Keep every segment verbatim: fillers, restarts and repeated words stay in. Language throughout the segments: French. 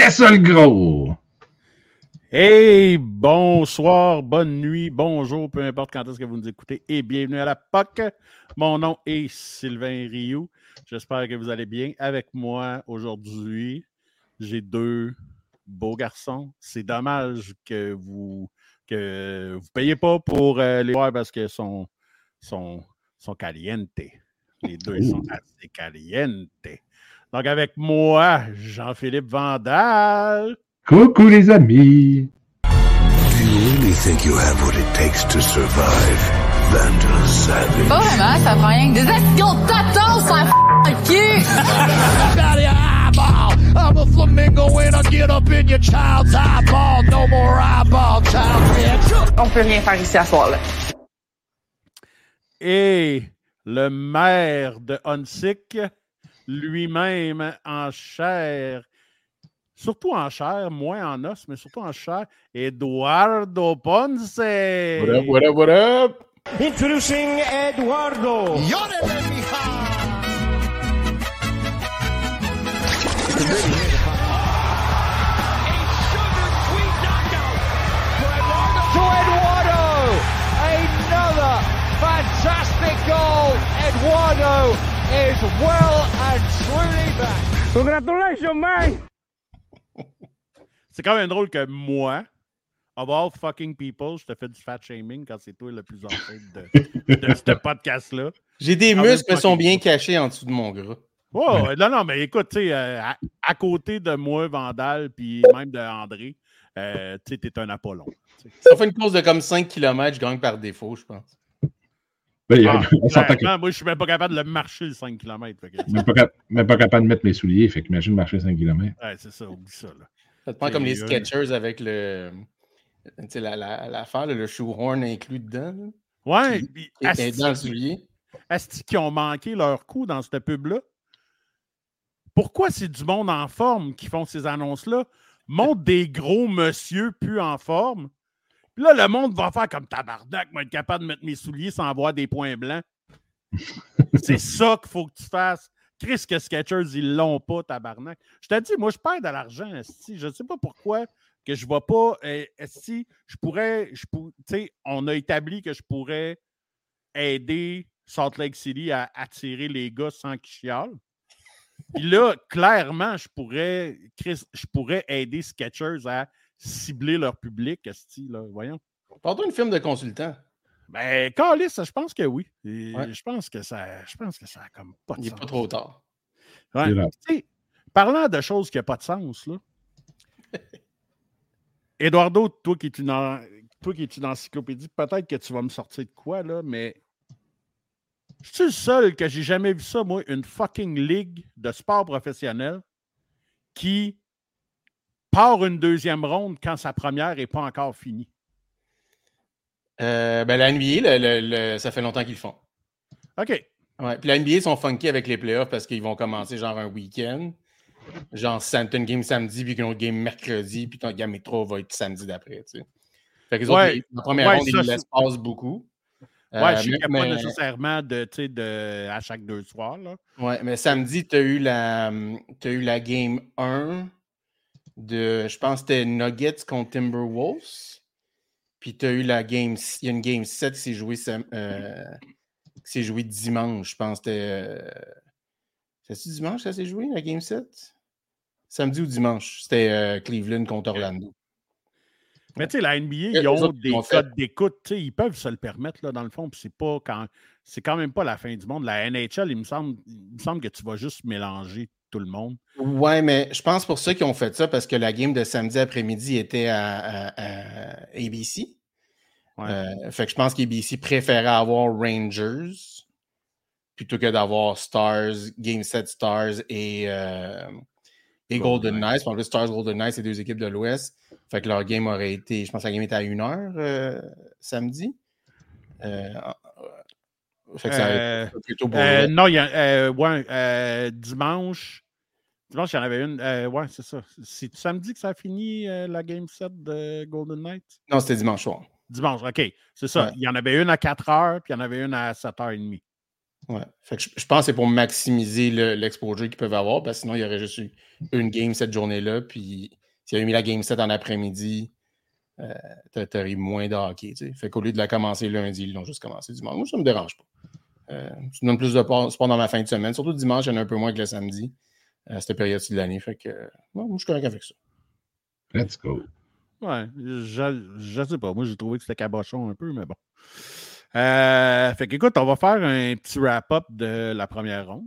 C'était ça le gros! Hey, bonsoir, bonne nuit, bonjour, peu importe quand est-ce que vous nous écoutez, et bienvenue à la P O C. Mon nom est Sylvain Rioux. J'espère que vous allez bien. Avec moi aujourd'hui, j'ai deux beaux garçons. C'est dommage que vous que vous payez pas pour euh, les voir parce qu'ils sont, sont, sont calientes. Les deux ils sont assez calientes. Donc avec moi, Jean-Philippe Vandal. Coucou les amis! Do you really think you have what it takes to survive, Vandal Savage? Pas vraiment, ça prend rien que des esquilles de tatos, ça f*** cul! I'm a flamingo when I get up in your child's eyeball. No more eyeball, child bitch. On peut rien faire ici à soir, là. Et le maire de Huntsic, lui-même en chair, surtout en chair, moins en os, mais surtout en chair, Eduardo Ponce. What up, what up, what up? Introducing Eduardo. To Eduardo, another fantastic goal. Eduardo is well and truly back. Congratulations, man. C'est quand même drôle que moi, of all fucking people, je te fais du fat shaming quand c'est toi le plus en fait de, de ce podcast-là. J'ai des Ah, muscles mais qui sont bien fucking- cachés en dessous de mon gras. Oh, non, non, mais écoute, tu sais, euh, à, à côté de moi, Vandal, puis même de André, euh, tu sais, t'es un Apollon. tu sais. Si on fait une course de comme cinq kilomètres, je gagne par défaut, je pense. Ben, il y a- Ah, on s'entend que clairement, moi, je suis même pas capable de le marcher le cinq kilomètres. Fait que, même pas, cap- même pas capable de mettre mes souliers, fait qu'imagine marcher cinq kilomètres. ouais, c'est ça, oublie ça. Là. Ça te prend comme les Et, euh, Skechers avec le. Tu sais, la, la, l'affaire, là, le shoehorn inclus dedans. là, Ouais, qui- puis qui est asti- dans le soulier. asti qui ont manqué leur coup dans cette pub-là. Pourquoi c'est du monde en forme qui font ces annonces-là? Montre des gros monsieur plus en forme. Puis là, le monde va faire comme tabarnak, moi, être capable de mettre mes souliers sans avoir des points blancs. C'est ça qu'il faut que tu fasses. Chris, que Skechers, ils l'ont pas, tabarnak. Je te dis, moi, je perds de l'argent, esti. Je ne sais pas pourquoi que je ne vais pas. euh, esti, je pourrais. Je pour- tu sais, on a établi que je pourrais aider Salt Lake City à attirer les gars sans qu'ils chialent. Puis là, clairement, je pourrais, Chris, je pourrais aider Skechers à cibler leur public, esti, là. Voyons. Parle-toi une film de consultant. Ben, Calis, je pense que oui. Et Ouais. Je pense que ça. Je pense que ça a comme pas de Il n'est sens. pas trop tard. Ouais. C'est vrai. Tu sais, parlant de choses qui n'ont pas de sens, là. Eduardo, toi qui es une, en- toi qui es une encyclopédie, peut-être que tu vas me sortir de quoi, là, mais je suis le seul que j'ai jamais vu ça, moi, une fucking ligue de sport professionnel qui part une deuxième ronde quand sa première n'est pas encore finie. Euh, ben, la N B A, le- le- le- ça fait longtemps qu'ils le font. OK. Ouais. Puis la N B A sont funky avec les playoffs parce qu'ils vont commencer genre un week-end. Genre, sam- t'as une game samedi, puis une autre game mercredi, puis ton game trois va être samedi d'après, tu sais. Fait que les Ouais. autres, les- la première Ouais, ronde, ça, ils c'est- l'espace beaucoup. Ouais, Euh, je sais qu'il n'y a mais- pas nécessairement de, tu sais, de, à chaque deux soirs, là. Ouais, mais samedi, tu as eu la t'as eu la game un de, je pense que c'était Nuggets contre Timberwolves. Puis tu as eu la game, il y a une game sept qui s'est jouée, sam- euh, qui s'est jouée dimanche. Je pense que c'était. euh, C'est-tu dimanche que ça s'est joué, la game sept? Samedi ou dimanche? C'était euh, Cleveland contre Orlando. Mais tu sais, la N B A, Les ils ont autres, ils des l'ont fait. codes d'écoute, tu sais, ils peuvent se le permettre, là, dans le fond, puis c'est pas quand. C'est quand même pas la fin du monde. La N H L, il me semble, il me semble que tu vas juste mélanger tout le monde. Ouais, mais je pense pour ceux qui ont fait ça, parce que la game de samedi après-midi était à, à- à A B C. Ouais. Euh, fait que je pense qu'A B C préférait avoir Rangers plutôt que d'avoir Stars, Game sept Stars et, euh, et Golden, Golden Knights. En plus, Stars, Golden Knights, c'est deux équipes de l'Ouest. Fait que leur game aurait été, je pense que la game était à une heure euh, samedi. Euh, fait que ça aurait Euh, été plutôt pour Euh, eux. non, il y a, euh, ouais, euh, dimanche. Dimanche, il y en avait une. Euh, ouais, c'est ça. C'est samedi que ça a fini euh, la Game sept de Golden Knights? Non, c'était dimanche soir. Dimanche, OK. C'est ça. Ouais. Il y en avait une à quatre heures, puis il y en avait une à sept heures trente. Ouais. Fait que je, je pense que c'est pour maximiser le, l'exposure qu'ils peuvent avoir, parce que sinon, il y aurait juste eu une game cette journée-là, puis s'il y avait mis la game sept en après-midi, euh, t'aurais moins de hockey. T'sais. Fait qu'au lieu de la commencer lundi, ils l'ont juste commencé dimanche. Moi, ça me dérange pas. Euh, tu donnes plus de sport dans ma fin de semaine. Surtout dimanche, il y en a un peu moins que le samedi, à cette période-ci de l'année. Fait que euh, moi, je suis correct avec ça. Let's go. Ouais, je, je sais pas. Moi, j'ai trouvé que c'était cabochon un peu, mais bon. Euh, fait qu'écoute, on va faire un petit wrap-up de la première ronde.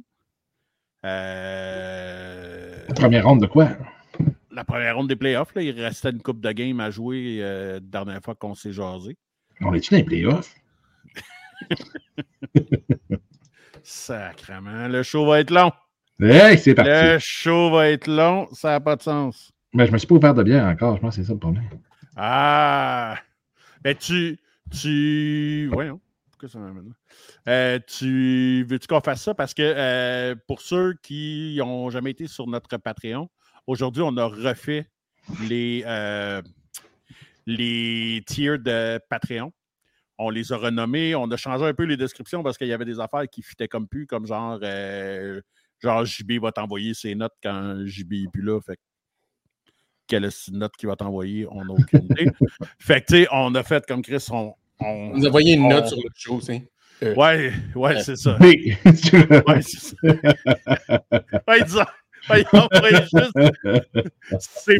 Euh, La première ronde de quoi? La première ronde des playoffs, là, il restait une coupe de game à jouer euh, la dernière fois qu'on s'est jasé. On est-tu dans les playoffs? Sacrement, le show va être long. Hey, c'est parti. Le show va être long, ça n'a pas de sens. Mais je me suis pas ouvert de bière encore, je pense que c'est ça le problème. Ah! Ben, tu. Tu. Voyons. Pourquoi ça m'amène là? Euh, tu. Veux-tu qu'on fasse ça? Parce que euh, pour ceux qui n'ont jamais été sur notre Patreon, aujourd'hui, on a refait les, euh, les tiers de Patreon. On les a renommés, on a changé un peu les descriptions parce qu'il y avait des affaires qui fitaient comme plus, comme genre, euh, genre J B va t'envoyer ses notes quand J B n'est plus là. Fait quelle note qu'il va t'envoyer, on n'a aucune idée. Fait que, tu sais, on a fait comme Chris, on. on Vous envoyez une on, note sur le show, tu sais. Euh, ouais, ouais, c'est ça. Oui. Ouais, c'est ça. Ouais, disons, ouais, il envoie juste. C'est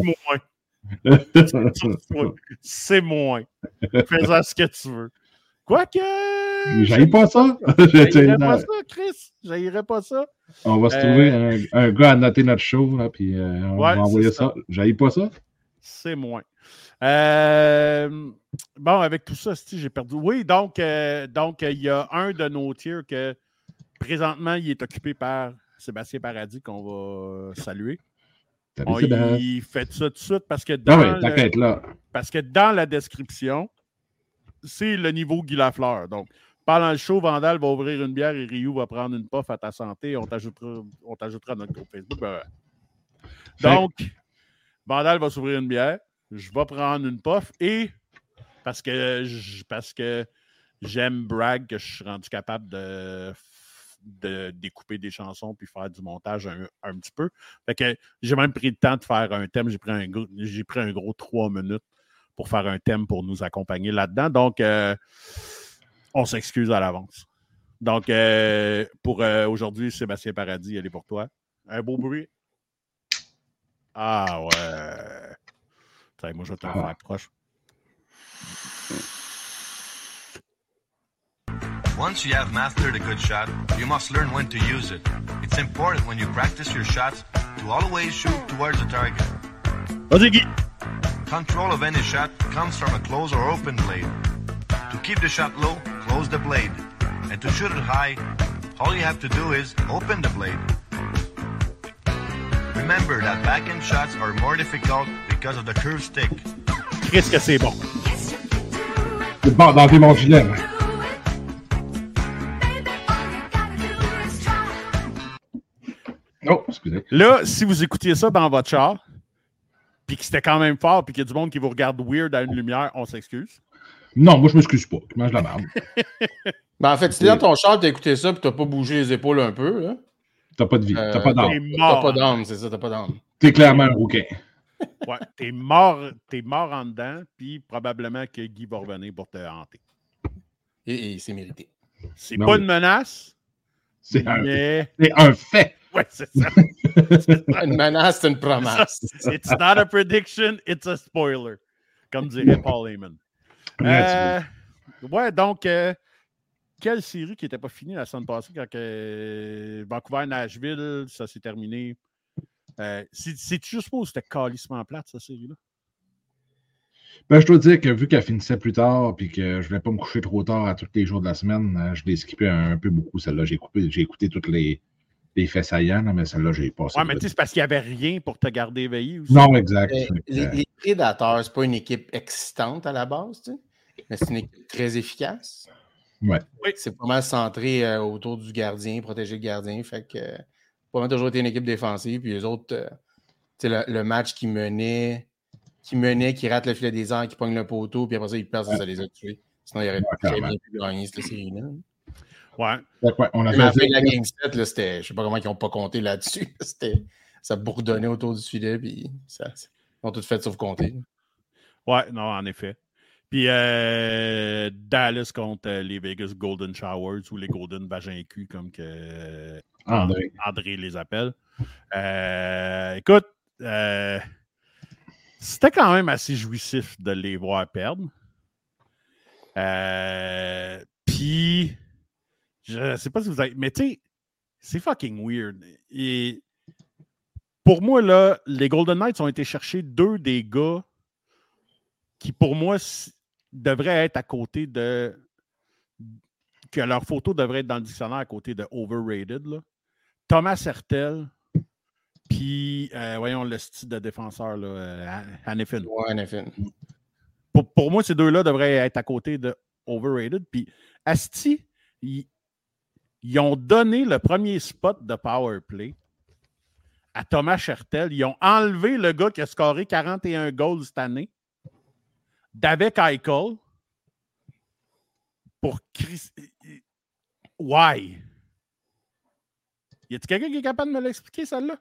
moins. C'est moins. Fais-en ce que tu veux. Quoique. J'haïs pas ça. J'haïrais pas ça, Chris. J'haïrais pas ça. On va se euh... trouver un, un gars à noter notre show, là, puis euh, on ouais, va envoyer ça. ça. J'haïs pas ça. C'est moins. Euh... Bon, avec tout ça, j'ai perdu. Oui, donc, euh, donc, il y a un de nos tiers que présentement, il est occupé par Sébastien Paradis, qu'on va saluer. On y fait ça tout de suite parce que dans, ah oui, le... là. parce que dans la description, c'est le niveau Guy Lafleur. Donc, pendant le show, Vandal va ouvrir une bière et Ryu va prendre une puff à ta santé. On t'ajoutera, on t'ajoutera à notre groupe Facebook. Ben, donc, Vandal va s'ouvrir une bière. Je vais prendre une puff et parce que, parce que j'aime brag que je suis rendu capable de, de découper des chansons puis faire du montage un, un petit peu. Fait que j'ai même pris le temps de faire un thème. J'ai pris un, j'ai pris un gros trois minutes pour faire un thème pour nous accompagner là-dedans. Donc, euh, on s'excuse à l'avance. Donc, euh, pour euh, aujourd'hui, Sébastien Paradis, elle est pour toi. Un beau bruit. Ah ouais. T'sais, moi, je vais te le faire proche. Once you have mastered a good shot, you must learn when to use it. It's important when you practice your shots to always shoot towards the target. Vas-y, Guy. Control of any shot comes from a closed or open blade. To keep the shot low, close the blade. And to shoot it high, all you have to do is open the blade. Remember that backhand shots are more difficult because of the curved stick. Qu'est-ce que c'est bon? C'est bon, dans mon gilet. Oh, excusez. Là, si vous écoutiez ça dans votre char, puis que c'était quand même fort, puis qu'il y a du monde qui vous regarde weird à une lumière, on s'excuse. Non, moi, je m'excuse pas. Je mange la merde. Ben, en fait, si t'es dans ton char, t'as écouté ça, puis t'as pas bougé les épaules un peu, là. T'as pas de vie. Euh, t'as pas d'âme. T'as pas d'âme, c'est ça, t'as pas d'âme. T'es clairement un rouquin. Ouais, t'es mort, t'es mort en dedans, puis probablement que Guy va revenir pour te hanter. Et, et c'est mérité. C'est Ben pas oui. une menace, C'est mais... un, c'est un fait. Ouais, c'est ça. C'est ça. Une menace, c'est une promesse. It's not a prediction, it's a spoiler, comme dirait Paul Heyman. Euh, ouais, donc, euh, quelle série qui n'était pas finie la semaine passée quand euh, Vancouver-Nashville, ça s'est terminé? Euh, c'est, c'est juste pas où c'était calissement plate, cette série-là? Ben, je dois dire que vu qu'elle finissait plus tard et que je voulais pas me coucher trop tard à tous les jours de la semaine, je l'ai skippé un, un peu beaucoup, celle-là. J'ai, coupé, j'ai écouté toutes les, les faits saillants, là, mais celle-là, j'ai passé. Ouais, mais tu sais, c'est parce qu'il n'y avait rien pour te garder éveillé aussi. Non, exact. Euh, les, les Prédateurs, c'est pas une équipe excitante à la base, tu sais, mais c'est une équipe très efficace. Ouais. Oui. C'est pas mal centré euh, autour du gardien, protéger le gardien. Fait que euh, pas mal toujours été une équipe défensive. Puis les autres, euh, tu sais, le, le match qui menait, qui menait, qui rate le filet des airs, qui pogne le poteau, puis après ça, ils perdent, ça les a tués. Sinon, il aurait Ouais, très clairement. bien pu gagner cette série-là. Ouais. Donc, ouais, on a Mais à la fait fin de la Game sept, là, c'était, je ne sais pas comment ils n'ont pas compté là-dessus. C'était, ça bourdonnait autour du filet, puis ça, ils ont tout fait sauf compter. Ouais, non, en effet. Puis euh, Dallas contre euh, les Vegas Golden Showers ou les Golden Vagin Cul, comme que euh, André. André les appelle. Euh, écoute, euh, c'était quand même assez jouissif de les voir perdre. Euh, Puis, je sais pas si vous avez. Mais tu sais, c'est fucking weird. Et pour moi, là, les Golden Knights ont été chercher deux des gars qui, pour moi, devraient être à côté de. Que leur photo devrait être dans le dictionnaire à côté de overrated. Là. Thomas Hertel, puis, euh, voyons, le style de défenseur, là, euh, Hanifin. Ouais, Hanifin. Pour, pour moi, ces deux-là devraient être à côté de overrated. Puis, Asti, ils, ils ont donné le premier spot de power play à Thomas Hertel. Ils ont enlevé le gars qui a scoré quarante et un goals cette année d'avec Eichel pour Chris. Why? Y a-t-il quelqu'un qui est capable de me l'expliquer, celle-là?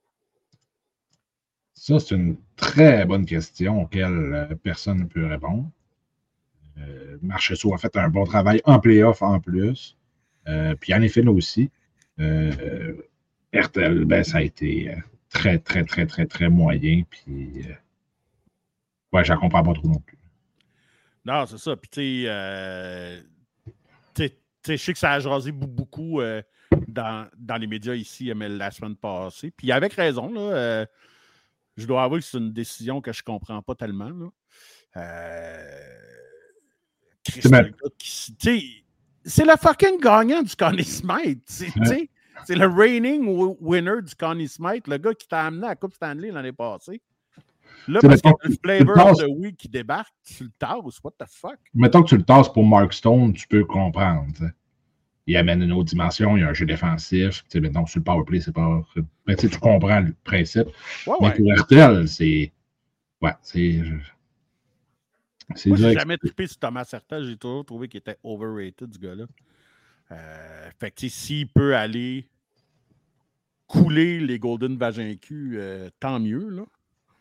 Ça, c'est une très bonne question auquel euh, personne ne peut répondre. Euh, Marchessault a fait un bon travail en playoff en plus. Euh, puis Hanifin aussi. Euh, Hertel, ben, ça a été euh, très, très, très, très, très moyen. Puis, euh, ouais, je ne comprends pas trop non plus. Non, c'est ça. Puis, tu sais, euh, je sais que ça a jasé beaucoup euh, dans, dans les médias ici mais la semaine passée. Puis, avec raison, là. Euh, je dois avouer que c'est une décision que je ne comprends pas tellement. Là. Euh... Christ, le qui, c'est le fucking gagnant du Conn Smythe. C'est, ouais. c'est le reigning winner du Conn Smythe, le gars qui t'a amené à la Coupe Stanley l'année passée. Là, parce que le flavor of the week qui débarque, tu le tasses. What the fuck? Mettons que tu le tasses pour Mark Stone, tu peux comprendre. T'sais. Il amène une autre dimension, il y a un jeu défensif. Mettons, sur le powerplay, c'est pas. Mais tu comprends le principe. Ouais, mais ouais. pour Hertel, c'est. Ouais, c'est. c'est Moi, j'ai jamais trippé sur Thomas Hertel. J'ai toujours trouvé qu'il était overrated, ce gars-là. Euh, fait que, s'il peut aller couler les Golden Vagin Q, euh, tant mieux, là.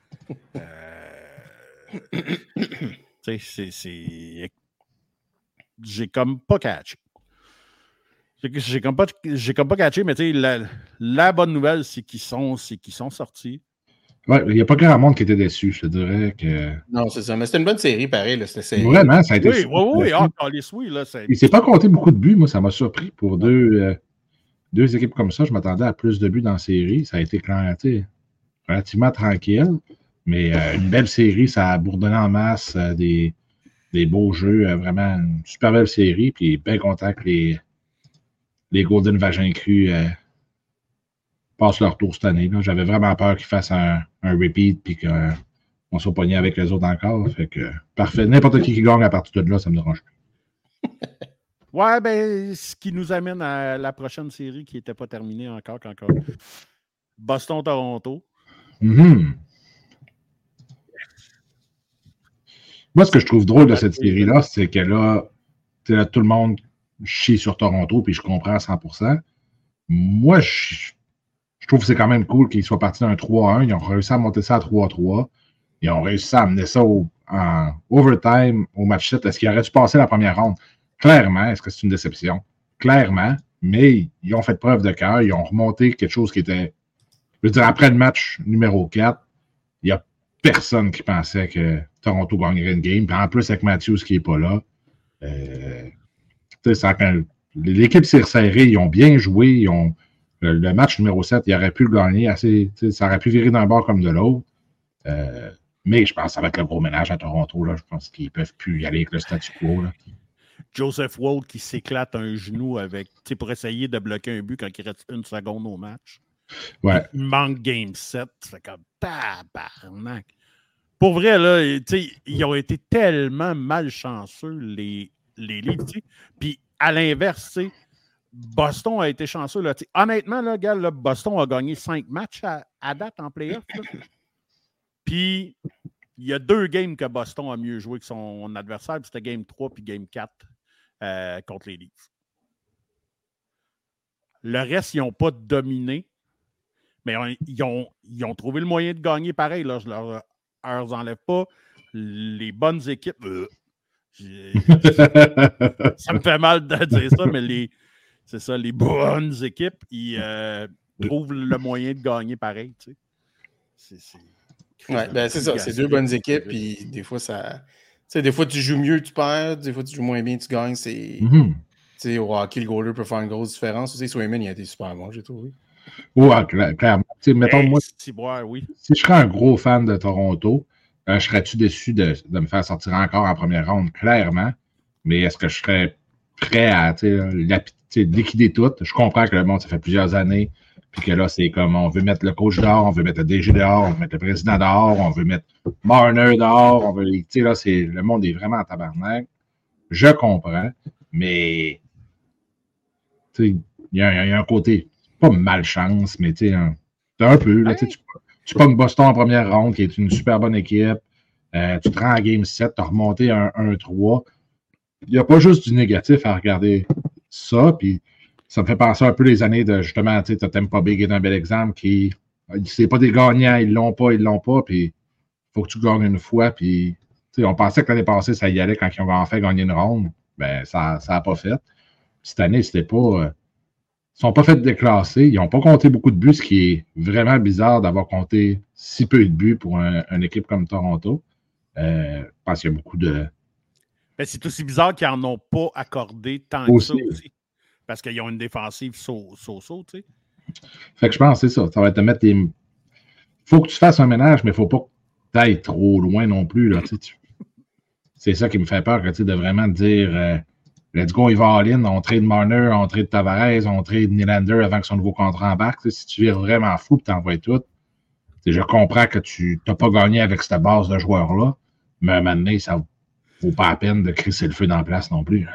Euh... tu sais, c'est, c'est. J'ai comme pas catché. J'ai, j'ai, comme pas, j'ai comme pas catché, mais tu sais, la, la bonne nouvelle, c'est qu'ils sont, c'est qu'ils sont sortis. Ouais, il n'y a pas grand monde qui était déçu, je te dirais que. Non, c'est ça. Mais c'était une bonne série, pareil, là, cette série. Vraiment, ça a été. Oui, oui, oui. Ah, oui, là, c'est... Il ne s'est pas compté beaucoup de buts, moi, ça m'a surpris pour ouais. deux, euh, deux équipes comme ça. Je m'attendais à plus de buts dans la série. Ça a été relativement tranquille. Mais euh, une belle série, ça a bourdonné en masse, euh, des, des beaux jeux, euh, vraiment une super belle série. Puis bien content que les, les Golden Vagin Cru euh, passent leur tour cette année. Là. J'avais vraiment peur qu'ils fassent un, un repeat puis qu'on soit pogné avec les autres encore. Fait que parfait. N'importe qui qui gagne à partir de là, ça me dérange plus. Ouais, ben, ce qui nous amène à la prochaine série qui n'était pas terminée encore. encore. Boston-Toronto. Mm-hmm. Moi, ce que je trouve drôle de cette série-là, c'est que là, là, tout le monde chie sur Toronto, puis je comprends à cent pour cent. Moi, je, je trouve que c'est quand même cool qu'ils soient partis d'un trois à un. Ils ont réussi à monter ça à trois à trois. Ils ont réussi à amener ça au, en overtime au match sept. Est-ce qu'ils auraient dû passer la première ronde? Clairement, est-ce que c'est une déception? Clairement, mais ils ont fait preuve de cœur. Ils ont remonté quelque chose qui était... Je veux dire, après le match numéro quatre, il y a personne qui pensait que Toronto gagnerait une game. Puis en plus, avec Matthews qui n'est pas là, euh, ça, quand l'équipe s'est resserrée, ils ont bien joué. Ils ont, le, le match numéro sept, ils auraient pu le gagner assez. Ça aurait pu virer d'un bord comme de l'autre. Euh, mais je pense que ça va être le gros ménage à Toronto. Là. Je pense qu'ils ne peuvent plus y aller avec le statu quo. Là. Joseph Woll qui s'éclate un genou avec, pour essayer de bloquer un but quand il reste une seconde au match. Ouais. Il manque game sept. C'est comme tabarnak. Pour vrai, là, ils ont été tellement malchanceux, les, les Leafs. Puis à l'inverse, Boston a été chanceux. Là, honnêtement, là, gars, là, Boston a gagné cinq matchs à, à date en play-off. Puis il y a deux games que Boston a mieux joué que son adversaire. Puis c'était game trois puis game quatre euh, contre les Leafs. Le reste, ils n'ont pas dominé. Mais on, ils, ont, ils ont trouvé le moyen de gagner pareil. Là. Je leur, leur enlève pas. Les bonnes équipes. Euh, ça me fait mal de dire ça, mais les, c'est ça, les bonnes équipes, ils euh, trouvent le moyen de gagner pareil. Tu sais. C'est, c'est, ouais, ben, c'est ça, c'est deux bonnes équipes, puis des fois, ça. Tu sais, des fois, tu joues mieux, tu perds. Des fois, tu joues moins bien, tu gagnes. C'est. Mm-hmm. Tu sais, au hockey, le goaler peut faire une grosse différence. Tu sais, Swayman, il a été super bon, j'ai trouvé. Ouais, clairement. Tu sais, mettons, hey, moi, si, boire, oui. si je serais un gros fan de Toronto, euh, je serais-tu déçu de, de me faire sortir encore en première ronde? Clairement. Mais est-ce que je serais prêt à liquider tout? Je comprends que le monde, ça fait plusieurs années. Puis que là, c'est comme on veut mettre le coach dehors, on veut mettre le D G dehors, on veut mettre le président dehors, on veut mettre Marner dehors, on veut. Tu sais, là, c'est, le monde est vraiment en tabarnak. Je comprends, mais tu sais, il y, y a un côté, pas malchance, mais tu sais, un, un peu. Là, tu, tu pognes Boston en première ronde, qui est une super bonne équipe. Euh, tu te rends à Game sept, tu as remonté un un trois. Il n'y a pas juste du négatif à regarder ça, puis ça me fait penser un peu les années de, justement, tu sais, Tampa Bay qui est un bel exemple, qui, c'est pas des gagnants, ils l'ont pas, ils l'ont pas, puis il faut que tu gagnes une fois, puis, tu sais, on pensait que l'année passée, ça y allait quand ils ont enfin gagné une ronde, ben, ça n'a pas fait. Cette année, c'était pas, euh, ils sont pas fait déclasser, ils n'ont pas compté beaucoup de buts, ce qui est vraiment bizarre d'avoir compté si peu de buts pour un, une équipe comme Toronto. Euh, je pense qu'il y a beaucoup de... Ben, c'est aussi bizarre qu'ils n'en ont pas accordé tant aussi. que ça aussi. Parce qu'ils ont une défensive so-so, so, tu sais. Fait que je pense que c'est ça. Ça va être de mettre des... Faut que tu fasses un ménage, mais il ne faut pas que tu ailles trop loin non plus. Là, tu... C'est ça qui me fait peur, que, de vraiment dire euh, let's go, il va all-in, on trade Marner, on trade Tavares, on trade Nylander avant que son nouveau contrat embarque. Si tu vires vraiment fou et tu envoies tout, je comprends que tu n'as pas gagné avec cette base de joueurs-là, mais à un moment donné, ça ne vaut pas la peine de crisser le feu dans la place non plus.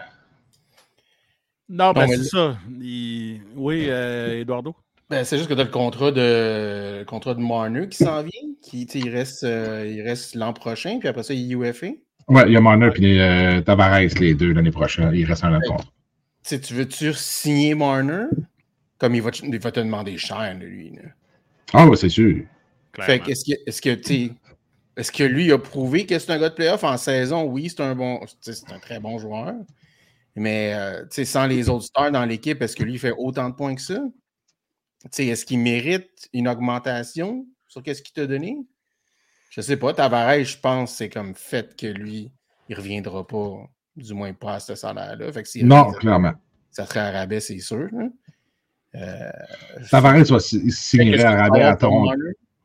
Non, ben non, c'est le... ça. Il... Oui, euh, Eduardo? Ben, c'est juste que tu as le contrat de le contrat de Marner qui s'en vient, qui il reste, euh, il reste l'an prochain, puis après ça, il est U F A. Oui, il y a Marner et euh, Tavares les deux l'année prochaine. Il reste un autre contrat. Tu veux-tu signer Marner? Comme il va, te, il va te demander cher de lui. Là. Ah oui, c'est sûr. Fait que est-ce que, est-ce que tu est-ce que lui a prouvé que c'est un gars de playoff en saison? Oui, c'est un bon, c'est un très bon joueur. Mais euh, sans les autres stars dans l'équipe, est-ce que lui fait autant de points que ça? T'sais, est-ce qu'il mérite une augmentation sur ce qu'il t'a donné? Je sais pas. Tavares, je pense c'est comme fait que lui, il ne reviendra pas, du moins pas à ce salaire-là. Fait que non, revient, clairement. Ça serait à rabais, c'est sûr. Hein? Euh, Tavares va signer à rabais à Toronto.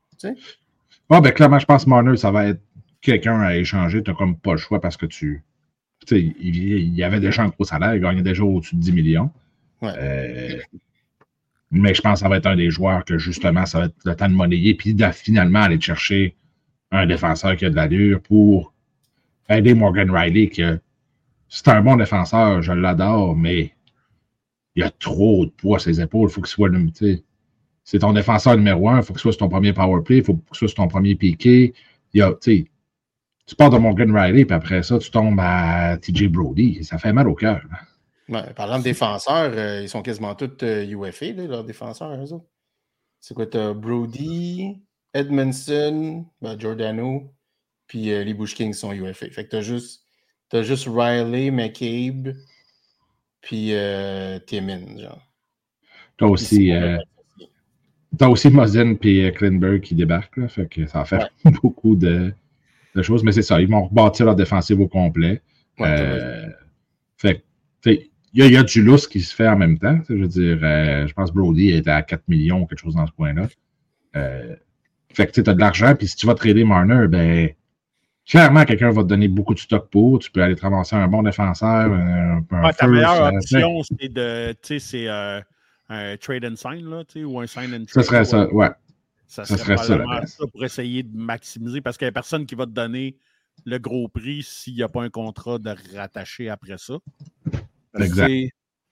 Ah, ben clairement, je pense que Marner, ça va être quelqu'un à échanger. Tu n'as comme pas le choix parce que tu. Tu sais, il, il y avait déjà un gros salaire, il gagnait déjà au-dessus de dix millions. Ouais. Euh, mais je pense que ça va être un des joueurs que justement, ça va être le temps de monnayer, puis de finalement aller chercher un défenseur qui a de l'allure pour aider Morgan Riley, que c'est un bon défenseur, je l'adore, mais il a trop de poids à ses épaules. Il faut qu'il soit le. C'est ton défenseur numéro un, il faut que ce soit sur ton premier power play, il faut que ce soit sur ton premier piqué. Il y a, tu sais, tu pars de Morgan Riley, puis après ça, tu tombes à T J Brody. Ça fait mal au cœur. Ouais, parlant de défenseurs, euh, ils sont quasiment tous euh, U F A, là, leurs défenseurs, eux autres. C'est quoi, t'as Brody, Edmondson, ben, Giordano, puis euh, les Bush Kings sont U F A. Fait que t'as juste, t'as juste Riley, McCabe, puis euh, Timmins, genre. T'as aussi, euh, t'as aussi Muzzin et Klingberg qui débarquent, là, fait que ça va faire ouais. beaucoup de... de choses, mais c'est ça, ils vont rebâtir leur défensive au complet. Ouais, euh, fait il y, y a du lousse qui se fait en même temps. Je veux dire, euh, je pense que Brody était à quatre millions ou quelque chose dans ce coin-là. Euh, fait que tu as de l'argent, puis si tu vas trader Marner, ben clairement, quelqu'un va te donner beaucoup de stock pour. Tu peux aller te ramasser un bon défenseur, un, un ouais, ta meilleure option, c'est de, tu sais, c'est euh, un trade and sign, là, tu sais, ou un sign and trade. Ça serait ça, ouais. Ça serait, ça serait probablement ça, ça pour essayer de maximiser, parce qu'il n'y a personne qui va te donner le gros prix s'il n'y a pas un contrat de rattacher après ça. Exact. C'est...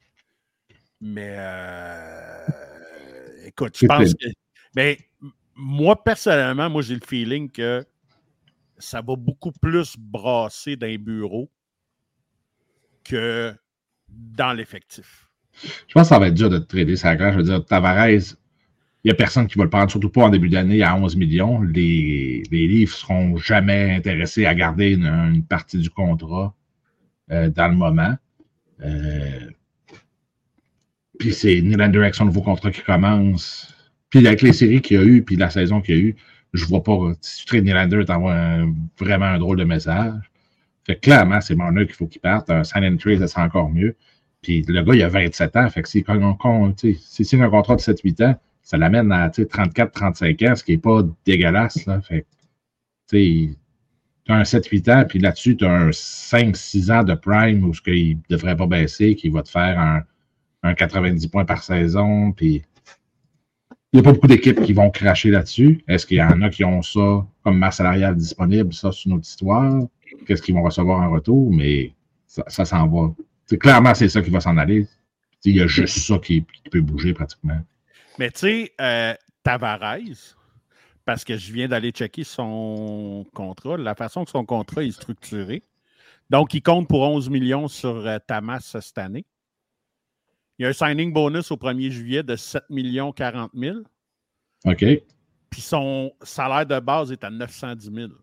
Mais euh... écoute, je pense que... Mais moi, personnellement, moi, j'ai le feeling que ça va beaucoup plus brasser dans les bureaux que dans l'effectif. Je pense que ça va être dur de te trader ça glace. Je veux dire, Tavares, il n'y a personne qui va le prendre, surtout pas en début d'année à onze millions. Les, les Leafs ne seront jamais intéressés à garder une, une partie du contrat euh, dans le moment. Euh, puis c'est Nylander avec son nouveau contrat qui commence. Puis avec les séries qu'il y a eu, puis la saison qu'il y a eu, je vois pas. Si tu trades Nylander, t'envoies un, vraiment un drôle de message. Fait que clairement, c'est Marner qu'il faut qu'il parte. Un sign and trade, ça sera encore mieux. Puis le gars, il a vingt-sept ans. Fait que s'il signe un contrat de sept huit ans, ça l'amène à trente-quatre trente-cinq ans, ce qui n'est pas dégueulasse. Là. Fait que, tu as un sept huit ans, puis là-dessus, tu as un cinq six ans de prime où il ne devrait pas baisser, qui va te faire un, un quatre-vingt-dix points par saison. Puis il n'y a pas beaucoup d'équipes qui vont cracher là-dessus. Est-ce qu'il y en a qui ont ça comme masse salariale disponible? Ça, c'est une autre histoire. Qu'est-ce qu'ils vont recevoir en retour? Mais ça, ça s'en va. T'sais, clairement, c'est ça qui va s'en aller. Il y a juste ça qui, qui peut bouger pratiquement. Mais tu sais, euh, Tavares, parce que je viens d'aller checker son contrat, la façon que son contrat est structuré. Donc, il compte pour onze millions sur euh, Tamas cette année. Il y a un signing bonus au premier juillet de sept millions quarante mille. OK. Puis son salaire de base est à neuf cent dix mille.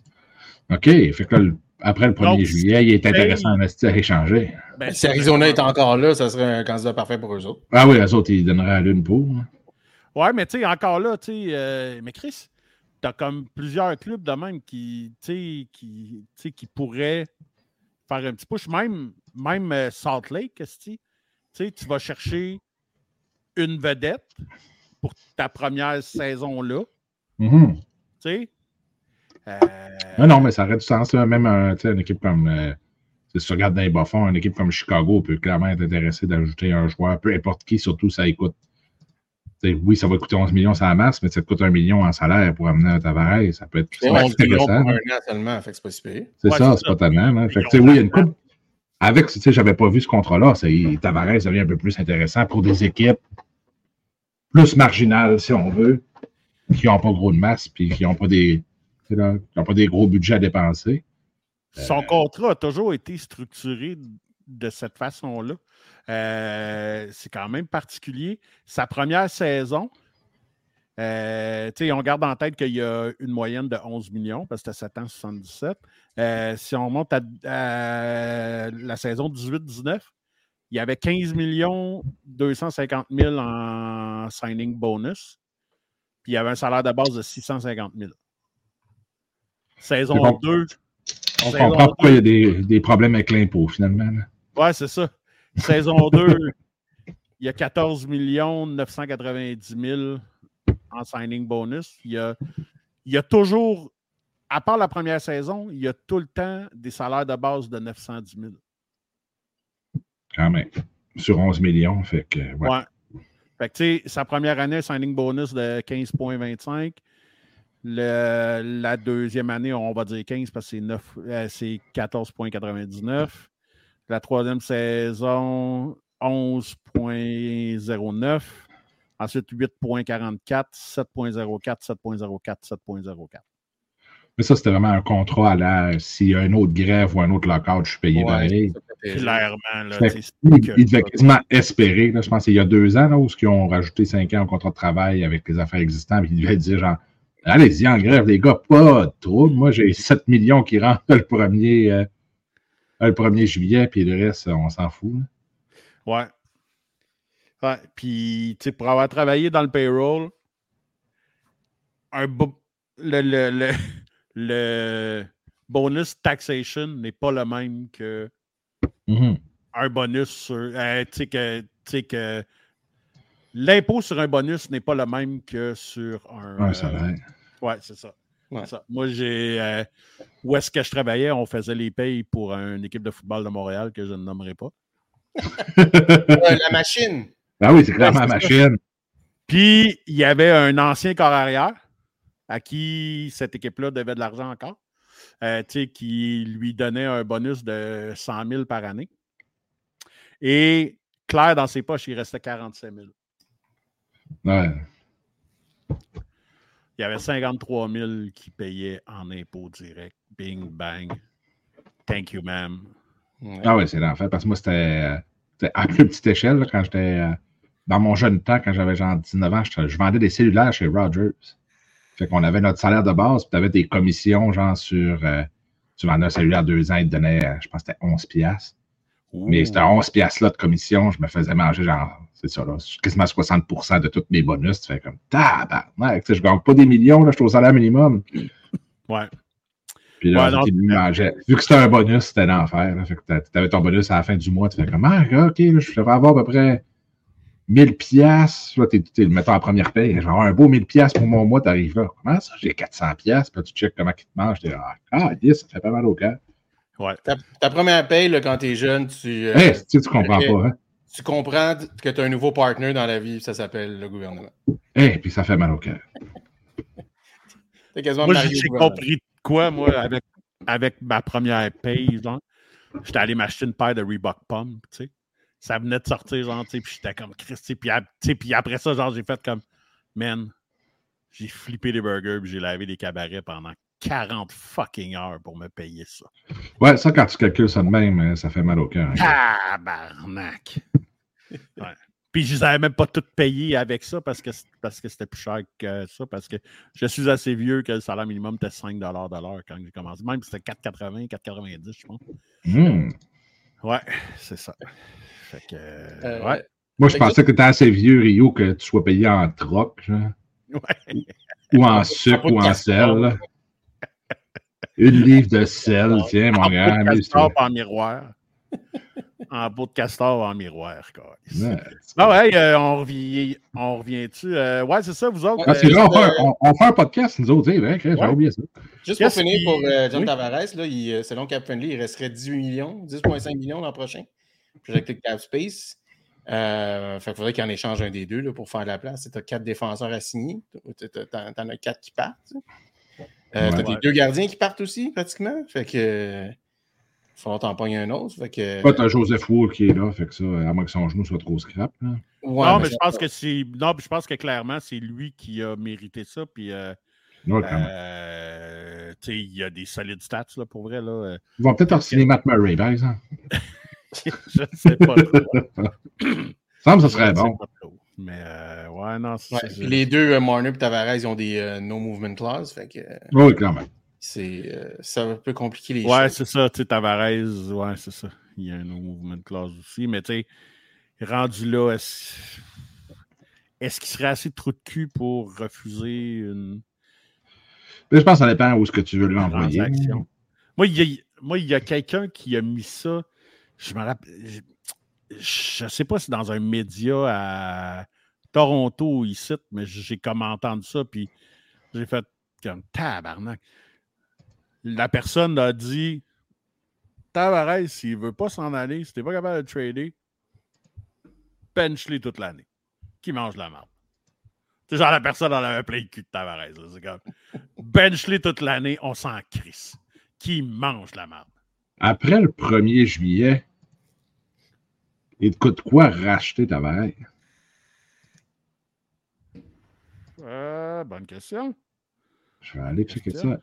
OK. Fait que là, après le premier juillet, il est intéressant à, à échanger. Ben, si Arizona est encore là, ça serait un candidat parfait pour eux autres. Ah oui, les autres, ils donneraient à l'une pour. Ouais, mais tu sais, encore là, tu sais, euh, mais Chris, t'as comme plusieurs clubs de même qui, tu sais, qui, qui pourraient faire un petit push. Même, même euh, Salt Lake, tu sais, tu vas chercher une vedette pour ta première saison-là. Mm-hmm. Tu sais? Euh... Ah non, mais ça aurait du sens. Là. Même un, une équipe comme, euh, si tu regardes dans les bas-fonds, une équipe comme Chicago peut clairement être intéressée d'ajouter un joueur, peu importe qui, surtout ça écoute. T'sais, oui, ça va coûter onze millions sur la masse, mais ça te coûte un million en salaire pour amener un Tavares. Ça peut être c'est onze millions pour un an seulement, fait que c'est pas si payé. C'est ouais, ça, c'est pas tellement. Hein. Fait que, oui, il y a une coupe. Avec, tu sais, j'avais pas vu ce contrat-là. Tavares devient un peu plus intéressant pour des équipes plus marginales, si on veut, qui n'ont pas gros de masse, puis qui n'ont pas des. Qui n'ont pas des gros budgets à dépenser. Son euh... contrat a toujours été structuré de cette façon-là. Euh, c'est quand même particulier. Sa première saison, euh, on garde en tête qu'il y a une moyenne de onze millions, parce que c'était sept ans soixante-dix-sept. Euh, si on monte à, à la saison dix-huit dix-neuf, il y avait quinze millions deux cent cinquante mille en signing bonus, puis il y avait un salaire de base de six cent cinquante mille. Saison bon. deux. On saison comprend pourquoi il y a des, des problèmes avec l'impôt, finalement. Là. Ouais, c'est ça. Saison deux, il y a quatorze millions neuf cent quatre-vingt-dix mille en signing bonus. Il y a, il y a toujours, à part la première saison, il y a tout le temps des salaires de base de neuf cent dix mille. Quand même. Sur onze millions, fait que... Ouais. ouais. Fait que, tu sais, sa première année, signing bonus de quinze virgule vingt-cinq. Le, la deuxième année, on va dire quinze parce que c'est, neuf, euh, c'est quatorze virgule quatre-vingt-dix-neuf. La troisième saison, onze virgule zéro neuf. Ensuite, huit virgule quarante-quatre, sept virgule zéro quatre, sept virgule zéro quatre, sept virgule zéro quatre. Mais ça, c'était vraiment un contrat à la... S'il y a une autre grève ou un autre lockout, je suis payé pareil. Ouais, clairement. Là, il, il devait quasiment espérer. Là, je pense qu'il y a deux ans, là, où ils ont rajouté cinq ans au contrat de travail avec les affaires existantes. Puis il devait dire genre, allez-y en grève, les gars, pas de trouble. Moi, j'ai sept millions qui rentrent le premier, euh, le premier juillet, puis le reste, on s'en fout. Là. Ouais. Ouais. Puis, tu sais, pour avoir travaillé dans le payroll, un bo- le, le, le, le bonus taxation n'est pas le même que mm-hmm. un bonus sur. Euh, tu sais que, tu sais que l'impôt sur un bonus n'est pas le même que sur un. Ouais, ça euh, ouais, c'est ça. Ouais. ça. Moi, j'ai. Euh, où est-ce que je travaillais, on faisait les payes pour une équipe de football de Montréal que je ne nommerai pas. euh, la machine. Ah oui, c'est clairement ouais, la machine. Puis, il y avait un ancien corps arrière à qui cette équipe-là devait de l'argent encore, euh, qui lui donnait un bonus de cent mille par année. Et Claire, dans ses poches, il restait quarante-cinq mille. Ouais. Il y avait cinquante-trois mille qui payaient en impôts directs. Bing, bang. Thank you, ma'am. Ah oui, c'est l'enfer. Parce que moi, c'était à plus petite échelle, là, quand j'étais euh, dans mon jeune temps, quand j'avais genre dix-neuf ans, je, je vendais des cellulaires chez Rogers. Fait qu'on avait notre salaire de base, puis tu avais des commissions, genre sur. Euh, tu vendais un cellulaire deux ans, ils te donnaient, euh, je pense que c'était onze piastres. Ouh. Mais c'était onze piastres là de commission, je me faisais manger, genre, c'est ça, là, quasiment soixante pour cent de tous mes bonus. Tu fais comme, tabarnak, tu sais, je gagne pas des millions, là, je suis au salaire minimum. Ouais. Puis là, ouais, non, mangeais. Vu que c'était un bonus, c'était l'enfer. Là, fait que tu avais ton bonus à la fin du mois, tu fais comme, ah, OK, là, je devrais avoir à peu près mille piastres. Là, tu es, mettons, en première paye. Je vais avoir un beau mille piastres pour mon mois, tu arrives là. Comment ça? J'ai quatre cents piastres. Puis là, tu checkes comment ils te mangent. Tu dis, ah, dix, ça fait pas mal au cœur. Ouais. Ta, ta première paye, là, quand tu es jeune, tu. Euh, hey, tu, tu comprends okay. pas, hein? Tu comprends que tu as un nouveau partner dans la vie, ça s'appelle le gouvernement. Eh, hey, puis ça fait mal au cœur. Moi, j'ai compris quoi, moi, avec, avec ma première paye, genre. J'étais allé m'acheter une paire de Reebok Pump, tu sais. Ça venait de sortir, genre, tu sais, puis j'étais comme Christy. Puis, puis après ça, genre, j'ai fait comme, man, j'ai flippé des burgers, puis j'ai lavé des cabarets pendant quarante fucking heures pour me payer ça. Ouais, ça, quand tu calcules ça de même, ça fait mal au cœur. Tabarnak! Ouais. Puis je les avais même pas toutes payées avec ça parce que, parce que c'était plus cher que ça, parce que je suis assez vieux que le salaire minimum était cinq dollars de l'heure quand j'ai commencé. Même c'était quatre quatre-vingts, quatre quatre-vingt-dix, je pense. Mm. Ouais, c'est ça. Fait que, euh, ouais. Moi, je pensais que tu étais assez vieux, Rio, que tu sois payé en troc, genre. Ouais. Ou en sucre, ou en sel. Une livre de sel, tiens, mon gars. En castor en miroir. En peau de castor en miroir, quoi. Ouais, ah ouais, euh, on revient, on revient-tu? Euh, ouais, c'est ça, vous autres. Ah, c'est euh, là, on, fait, on, on fait un podcast, nous autres, hein, j'ai ouais. oublié ça. Juste pour finir, qui... pour euh, John oui. Tavares, là, il, selon Cap Friendly, il resterait dix-huit millions, dix virgule cinq millions l'an prochain. Projected Cap Space. Euh, fait qu'il faudrait qu'il en échange un des deux là, pour faire de la place. Tu as quatre défenseurs à signer. Tu en as quatre qui partent. Euh, ouais, tu as ouais. tes deux gardiens qui partent aussi, pratiquement. Fait que. Il faut t'en pogner un autre. Fait que... Ouais, t'as Joseph Wood qui est là, fait que ça, à moins que son genou soit trop scrap. Là. Ouais, non, mais, mais je pense que c'est. Non, je pense que clairement, c'est lui qui a mérité ça. Puis euh, ouais, euh, tu sais, il y a des solides stats là, pour vrai. Là. Ils vont peut-être en signer Matt Murray, par exemple. Je ne sais pas trop. Ça me semble que ce serait bon. Mais euh, ouais, non, c'est. Ouais, puis les deux, euh, Marner et Tavares, ils ont des euh, no movement clauses. Fait que. Euh... Oui, clairement. C'est, euh, ça peut compliquer les ouais, choses. Ouais, c'est ça. Tu sais, Tavares, ouais, c'est ça. Il y a un no movement clause aussi. Mais tu sais, rendu là, est-ce, est-ce qu'il serait assez de trou de cul pour refuser une. Mais je pense que ça dépend où est-ce que tu veux l'envoyer. Moi, il y a, moi, il y a quelqu'un qui a mis ça. Je me rappelle. Je ne sais pas si c'est dans un média à Toronto ou ici, mais j'ai comme entendu ça. Puis j'ai fait comme tabarnak. La personne a dit Tavares, s'il ne veut pas s'en aller, si tu n'es pas capable de trader, bench-les toute l'année. Qui mange la merde. C'est genre la personne en avait plein le cul de Tavares. Là. C'est comme bench-les toute l'année, on s'en crisse. Qui mange la merde. Après le premier juillet, il te coûte quoi racheter Tavares? Euh, bonne question. Je vais aller checker ça.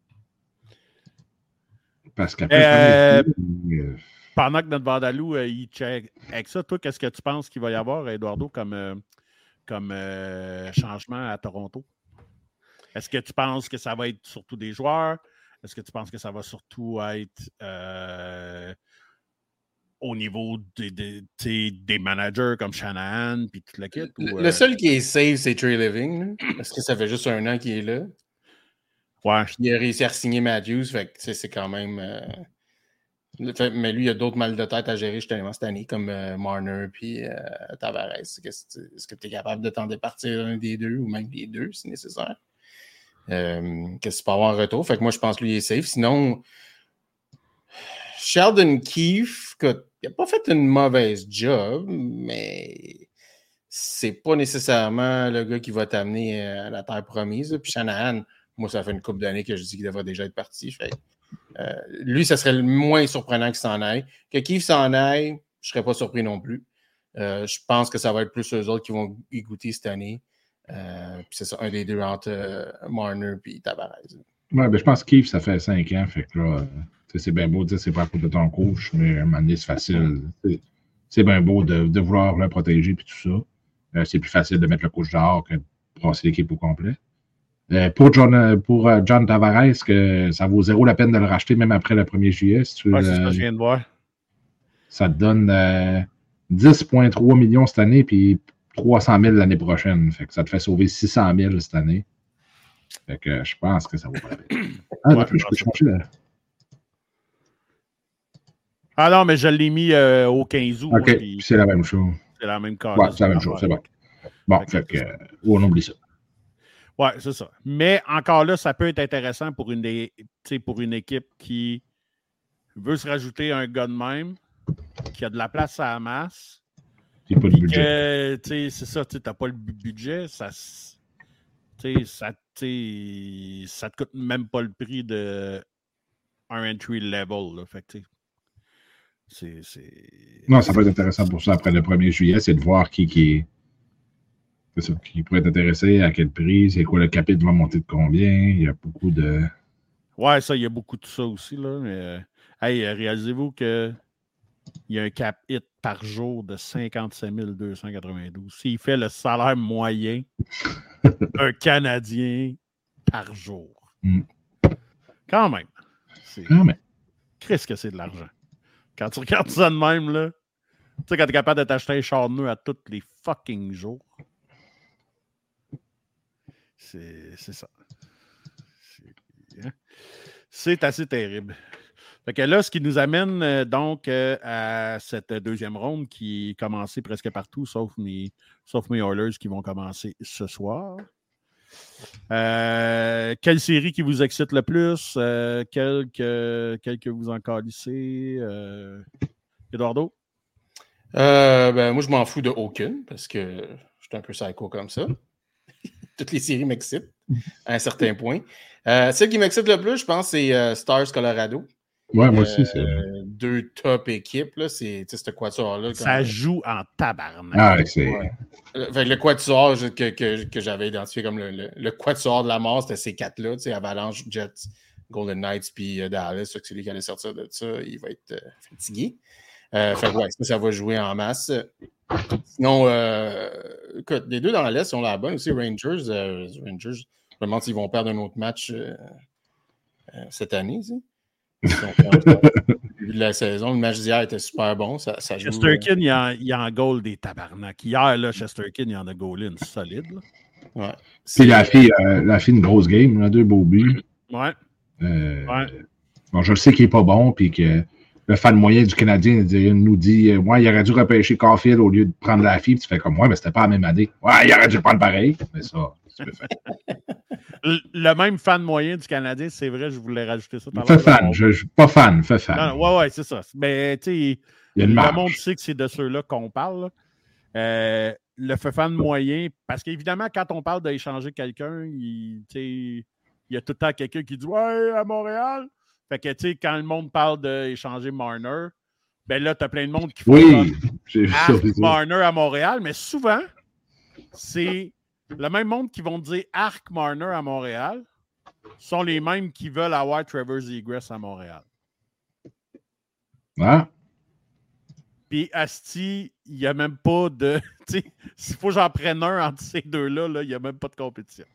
Parce qu'après, euh, euh... pendant que notre Vandalou, euh, il check avec ça, toi, qu'est-ce que tu penses qu'il va y avoir, Eduardo, comme, euh, comme euh, changement à Toronto? Est-ce que tu penses que ça va être surtout des joueurs? Est-ce que tu penses que ça va surtout être euh, au niveau des, des, des managers comme Shanahan puis tout le kit? Le, ou, le seul qui est safe, c'est Trey Living, parce que ça fait juste un an qu'il est là. Ouais. Il a réussi à signer Matthews, fait que c'est quand même. Euh... Fait, mais lui, il a d'autres mal de tête à gérer justement cette année, comme euh, Marner puis euh, Tavares. Est-ce que tu es capable de t'en départir un des deux ou même les deux si nécessaire? Euh, qu'est-ce que tu peux avoir en retour? Fait que moi, je pense que lui est safe. Sinon, Sheldon Keefe, il n'a pas fait une mauvaise job, mais c'est pas nécessairement le gars qui va t'amener à la terre promise. Puis Shanahan, moi, ça fait une couple d'années que je dis qu'il devrait déjà être parti. Fait, euh, lui, ça serait le moins surprenant qu'il s'en aille. Que Keefe s'en aille, je ne serais pas surpris non plus. Euh, je pense que ça va être plus eux autres qui vont y goûter cette année. Euh, puis c'est ça, un des deux entre euh, Marner et Tavares. Oui, ben je pense que Keefe, ça fait cinq ans. Fait que là, c'est bien beau de dire que c'est pas à cause de ton coach, mais à un moment donné, c'est facile. C'est, c'est bien beau de, de vouloir le protéger et tout ça. Euh, c'est plus facile de mettre le coach dehors que de passer l'équipe au complet. Euh, pour John, pour euh, John Tavares, que ça vaut zéro la peine de le racheter même après le premier juillet. Si tu veux, ouais, c'est euh, ça que je viens de voir. Ça te donne euh, dix virgule trois millions cette année puis trois cent mille l'année prochaine. Fait que ça te fait sauver six cent mille cette année. Fait que je pense que ça vaut pas la peine. Ah, Ouais, plus, je peux changer là. Ah non, mais je l'ai mis euh, au quinze août. OK, moi, puis c'est la même chose. c'est la même carte. Ouais, c'est la même chose, c'est bon. Bon, Fait fait que- que, euh, on oublie ça. Oui, c'est ça. Mais encore là, ça peut être intéressant pour une, des, tu sais, pour une équipe qui veut se rajouter un gars de même, qui a de la place à la masse. C'est pas de Puis budget. que, tu sais, c'est ça, tu n'as pas le bu- budget, ça, s- tu sais, ça, tu sais, ça te coûte même pas le prix de un entry level. Là. Fait que, tu sais, c'est, c'est... Non, ça peut être intéressant pour ça après le premier juillet, c'est de voir qui, qui est. C'est ça, qui pourrait être intéressé, à quel prix, c'est quoi le capite va monter de combien. Il y a beaucoup de. Ouais, ça, il y a beaucoup de ça aussi, là. Mais, euh, hey, euh, réalisez-vous qu'il y a un cap hit par jour de cinquante-sept mille deux cent quatre-vingt-douze. S'il fait le salaire moyen d'un Canadien par jour. Mm. Quand même. C'est... Ah, mais. Qu'est-ce que c'est de l'argent? Quand tu regardes ça de même, là, tu sais, quand tu es capable de t'acheter un char neuf à tous les fucking jours, c'est, c'est ça. C'est, hein? C'est assez terrible. Fait que là, ce qui nous amène euh, donc euh, à cette deuxième ronde qui est commencée presque partout, sauf mes, sauf mes Oilers qui vont commencer ce soir. Euh, quelle série qui vous excite le plus? Euh, quelle, que, quelle que vous en calissez? Euh, Eduardo? Euh, ben, moi, je m'en fous de aucune parce que je suis un peu psycho comme ça. Toutes les séries m'excitent à un certain point. Euh, celle qui m'excite le plus, je pense, c'est euh, Stars Colorado. Ouais, moi Euh, aussi, c'est. Deux top équipes. Là, c'est ce quatuor-là. Ça quand- joue en tabarnak. Ah, ouais, c'est. Ouais. Euh, fait que le quatuor je- que, que, que j'avais identifié comme le, le, le quatuor de la mort, c'était ces quatre-là, tu sais, Avalanche, Jets, Golden Knights, puis euh, Dallas. Fait que c'est lui qui allait sortir de ça, il va être euh, fatigué. Euh, fait que ouais, ça, ça va jouer en masse. Sinon, euh, écoute, les deux dans la liste sont là bonne aussi. Rangers, euh, Rangers, je me demande s'ils vont perdre un autre match euh, euh, cette année. Tu sais. Donc, euh, au début de la saison, le match d'hier était super bon. Ça, ça joue, Chesterkin, il y a, il y a en goal des tabarnak. Hier, là, Chesterkin, il y en a goal in solide. Là. euh, ouais. Puis la fille, euh, la fille, une grosse game, là, deux beaux buts. Ouais. Euh, Ouais. Bon, je le sais qu'il n'est pas bon, puis que le fan moyen du Canadien il nous dit euh, ouais, il aurait dû repêcher Caulfield au lieu de prendre la fille. Tu fais comme ouais, mais c'était pas la même année. Ouais, il aurait dû le prendre pareil. Mais ça, tu peux faire. Le, le même fan moyen du Canadien, c'est vrai, je voulais rajouter ça. tout à Fais l'heure. fan, je ne suis pas fan, fais fan. Non, non, ouais, ouais, c'est ça. Mais tu sais, Il y a une le marge. monde sait que c'est de ceux-là qu'on parle. là. Euh, le fait fan moyen, parce qu'évidemment, quand on parle d'échanger quelqu'un, il, tu sais, il y a tout le temps quelqu'un qui dit ouais, à Montréal. Fait que, tu sais, quand le monde parle d'échanger Marner, ben là, tu as plein de monde qui font Oui, j'ai vu comme, ça. Arc c'est ça. Marner à Montréal, mais souvent, c'est le même monde qui vont dire Arc Marner à Montréal sont les mêmes qui veulent avoir Trevor Zegras à Montréal. Ah, Puis Asti, il n'y a même pas de. Tu sais, s'il faut que j'en prenne un entre ces deux-là, là, il n'y a même pas de compétition.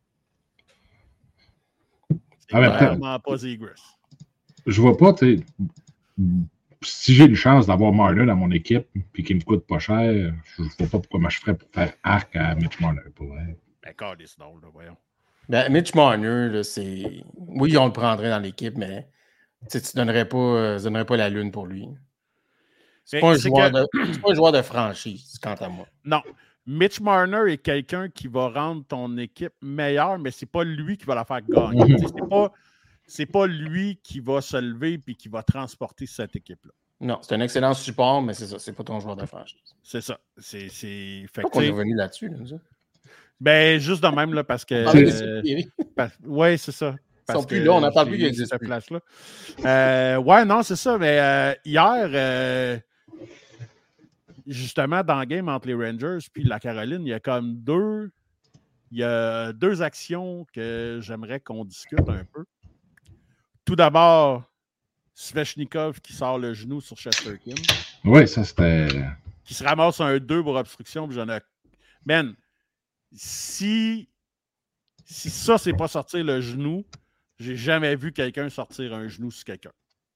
C'est Ah, mais après- vraiment pas Zegras. je vois pas, tu sais, si j'ai une chance d'avoir Marner dans mon équipe puis qu'il me coûte pas cher, je vois pas pourquoi moi je ferais pour faire arc à Mitch Marner. Pour vrai. Ben, calisse donc, là, voyons. Ben, Mitch Marner, là, c'est. Oui, on le prendrait dans l'équipe, mais tu ne donnerais, pas, euh, donnerais pas la lune pour lui. C'est Mais pas, un c'est joueur que- de... c'est pas un joueur de franchise, quant à moi. Non. Mitch Marner est quelqu'un qui va rendre ton équipe meilleure, mais c'est pas lui qui va la faire gagner. Tu sais, c'est pas, c'est pas lui qui va se lever et qui va transporter cette équipe-là. Non, c'est un excellent support, mais c'est ça, c'est pas ton joueur de franchise. C'est ça. C'est, c'est... Fait que, Pourquoi on tu est sais, revenu là-dessus, là, ça? ben, juste de même, là, parce que. Ah, mais euh, c'est- parce- ouais, c'est ça. Ils Parce sont plus que là, on n'en parle j'ai plus qu'ils eu existent ce plus. flash-là. Euh, ouais, non, c'est ça. Mais euh, hier, euh, justement, dans le game entre les Rangers puis la Caroline, il y a comme deux. Il y a deux actions que j'aimerais qu'on discute un peu. Tout d'abord, Svechnikov qui sort le genou sur Shesterkin. Oui, ça c'était. Qui se ramasse un deux pour obstruction. Puis j'en ai. Man, si, si ça, c'est pas sortir le genou, j'ai jamais vu quelqu'un sortir un genou sur quelqu'un.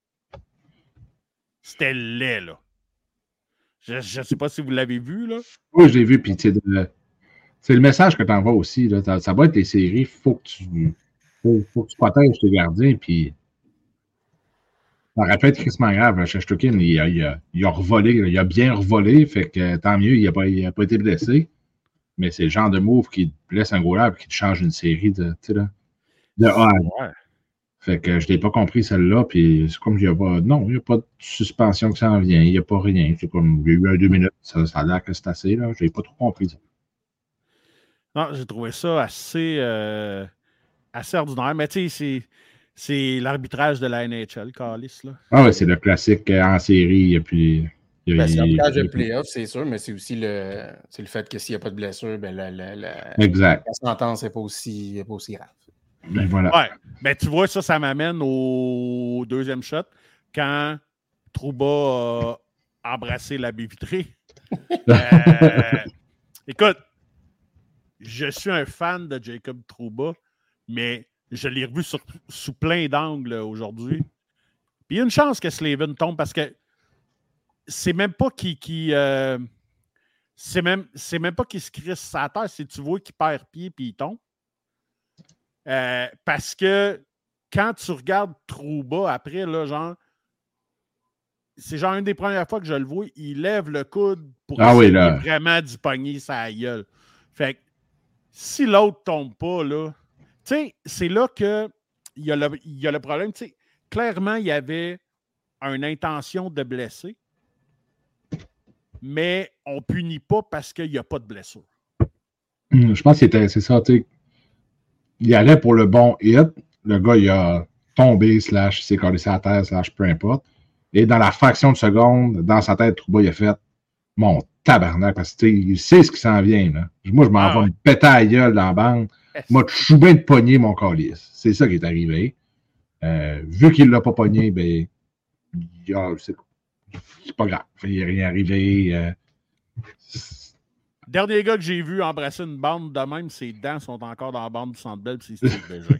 C'était laid, là. Je ne sais pas si vous l'avez vu, là. Oui, je l'ai vu. Puis, c'est le message que tu envoies aussi. Là. Ça va être les séries. Il faut que tu faut, faut que tu protèges tes gardiens. Puis, ça aurait pu être crissement grave. Shesterkin, il a, il, a, il a revolé. Il a bien revolé. Fait que tant mieux, il n'a pas, pas été blessé. Mais c'est le genre de move qui te blesse un goaler et qui te change une série de, là, de A à Z. Ouais. Fait que je ne l'ai pas compris celle-là. Puis c'est comme il n'y a pas. Non, il n'y a pas de suspension qui s'en vient. Il n'y a pas rien. C'est comme il y a eu un deux minutes. Ça, ça a l'air que c'est assez. Là. Je n'ai pas trop compris ça. Non, j'ai trouvé ça assez, euh, assez ordinaire. Mais tu sais, c'est l'arbitrage de la N H L, Callis. Là. Ah ouais, c'est le classique en série. Et puis. Ben, c'est l'arbitrage de playoff, c'est sûr, mais c'est aussi le, le fait que s'il n'y a pas de blessure, ben la, la, la, exact. la sentence n'est pas, pas aussi grave. Ben voilà. Ouais. Ben, tu vois, ça, ça m'amène au deuxième shot quand Trouba a embrassé la baie vitrée. euh, écoute, je suis un fan de Jacob Trouba, mais je l'ai revu sur, sous plein d'angles aujourd'hui. Puis il y a une chance que Slavin tombe parce que c'est même pas qu'il qui, euh, c'est même, c'est même pas qu'il se crisse sa terre, c'est tu vois qu'il perd pied puis il tombe. Euh, parce que quand tu regardes Trouba après, là, genre, c'est genre une des premières fois que je le vois, il lève le coude pour ah essayer oui, là. vraiment d'y pogner sa gueule. Fait que si l'autre tombe pas, là, tu sais, c'est là que il y a le, il y a le problème. Tu sais, clairement, il y avait une intention de blesser, mais on punit pas parce qu'il n'y a pas de blessure. Je pense que c'est ça, tu sais. Il allait pour le bon hit. Le gars, il a tombé, slash, il s'est collé sur la terre, slash, peu importe. Et dans la fraction de seconde, dans sa tête, Trouba, il a fait mon tabarnak, parce que il sait ce qui s'en vient. Là. Moi, je m'en ah, vais ouais. me péter à la gueule dans la bande. Moi, je suis bien de pogner mon calice. C'est ça qui est arrivé. Euh, vu qu'il ne l'a pas pogné, ben, c'est pas grave. Il n'est rien arrivé. Euh, Dernier gars que j'ai vu embrasser une bande de même, ses dents sont encore dans la bande du Centre Bell, c'est Steve Bégin.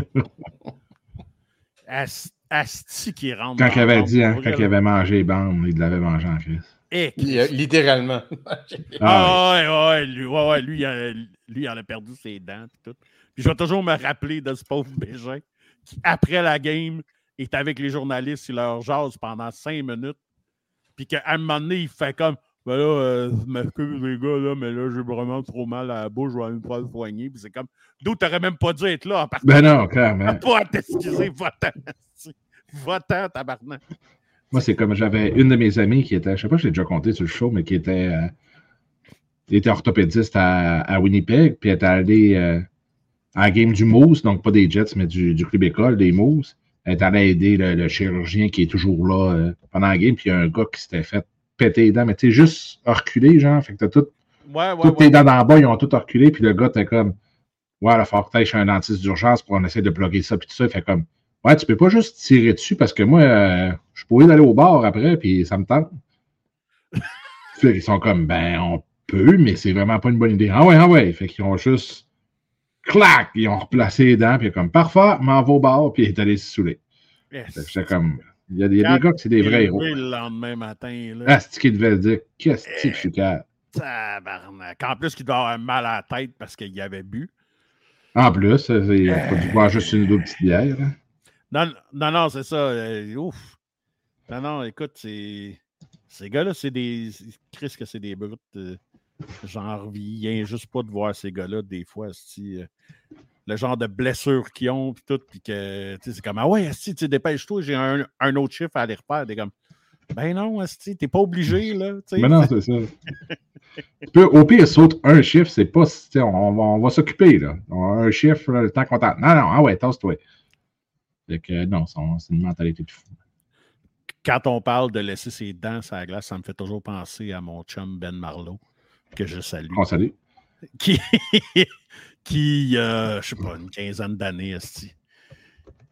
Asti qui rentre. Quand il avait dit, hein, quand il avait mangé les bandes, il l'avait mangé en crise. Et littéralement. ah ouais, ouais, ouais, lui, ouais, ouais, lui, il a, lui, il en a perdu ses dents et tout. Puis je vais toujours me rappeler de ce pauvre Bégin qui, après la game, est avec les journalistes, il leur jase pendant cinq minutes. Puis qu'à un moment donné, il fait comme ben là, euh, je m'excuse les gars, là, mais là, j'ai vraiment trop mal à la bouche, je vais aller me faire soigner. Puis c'est comme, d'où t'aurais même pas dû être là en partant. Ben non, clairement. Pas à t'excuser, va-t'en. Va-t'en, tabarnak. Moi, c'est comme j'avais une de mes amies qui était, je sais pas si j'ai déjà compté sur le show, mais qui était, euh, était orthopédiste à, à Winnipeg, puis elle était allée euh, à la game du Moose, donc pas des Jets, mais du, du club école, des Moose. Elle est allée aider le, le chirurgien qui est toujours là euh, pendant la game, puis il y a un gars qui s'était fait péter les dents, mais tu sais, juste reculé, genre, fait que t'as tout, ouais, ouais, toutes ouais. tes dents d'en bas, ils ont tout reculé, puis le gars, t'es comme, ouais, il va falloir que t'ailles chez un dentiste d'urgence pour on essaie de bloquer ça, puis tout ça, il fait comme, ouais, tu peux pas juste tirer dessus, parce que moi, euh, je pourrais aller au bar après, puis ça me tente. Puis ils sont comme, ben, on peut, mais c'est vraiment pas une bonne idée. Ah ouais, ah ouais, fait qu'ils ont juste, clac, ils ont replacé les dents, puis comme, parfait, m'en va au bar, puis il est allé se saouler. Yes. J'étais comme, il y a, il y a des gars qui c'est des vrais héros. Le lendemain matin, là. Ah, c'est ce qu'il devait dire. Qu'est-ce que je suis calme. Tabarnak. En plus, qu'il doit avoir mal à la tête parce qu'il avait bu. En plus, il n'a pas dû boire juste une ou deux petites bières. Hein. Non, non, non, c'est ça. Euh, ouf. Non, non, écoute, c'est. Ces gars-là, c'est des. Chris, que c'est des brutes. Euh, J'en reviens juste pas de voir ces gars-là, des fois, si, euh, le genre de blessures qu'ils ont, puis tout, puis que, tu sais, c'est comme, ah ouais, si, tu dépêche-toi, j'ai un, un autre chiffre à aller refaire. T'es comme, ben non, asti, t'es pas obligé, là. T'sais. Mais non, c'est ça. Tu peux, au pire, saute un chiffre, c'est pas, on, on va, on va s'occuper, là. Un chiffre, là, le temps qu'on t'attend. Non, non, ah ouais, tasse-toi. Fait que, non, c'est une mentalité de fou. Quand on parle de laisser ses dents sur la glace, ça me fait toujours penser à mon chum Ben Marlowe, que je salue. On salue. Qui, qui euh, je sais pas, une quinzaine d'années, esti.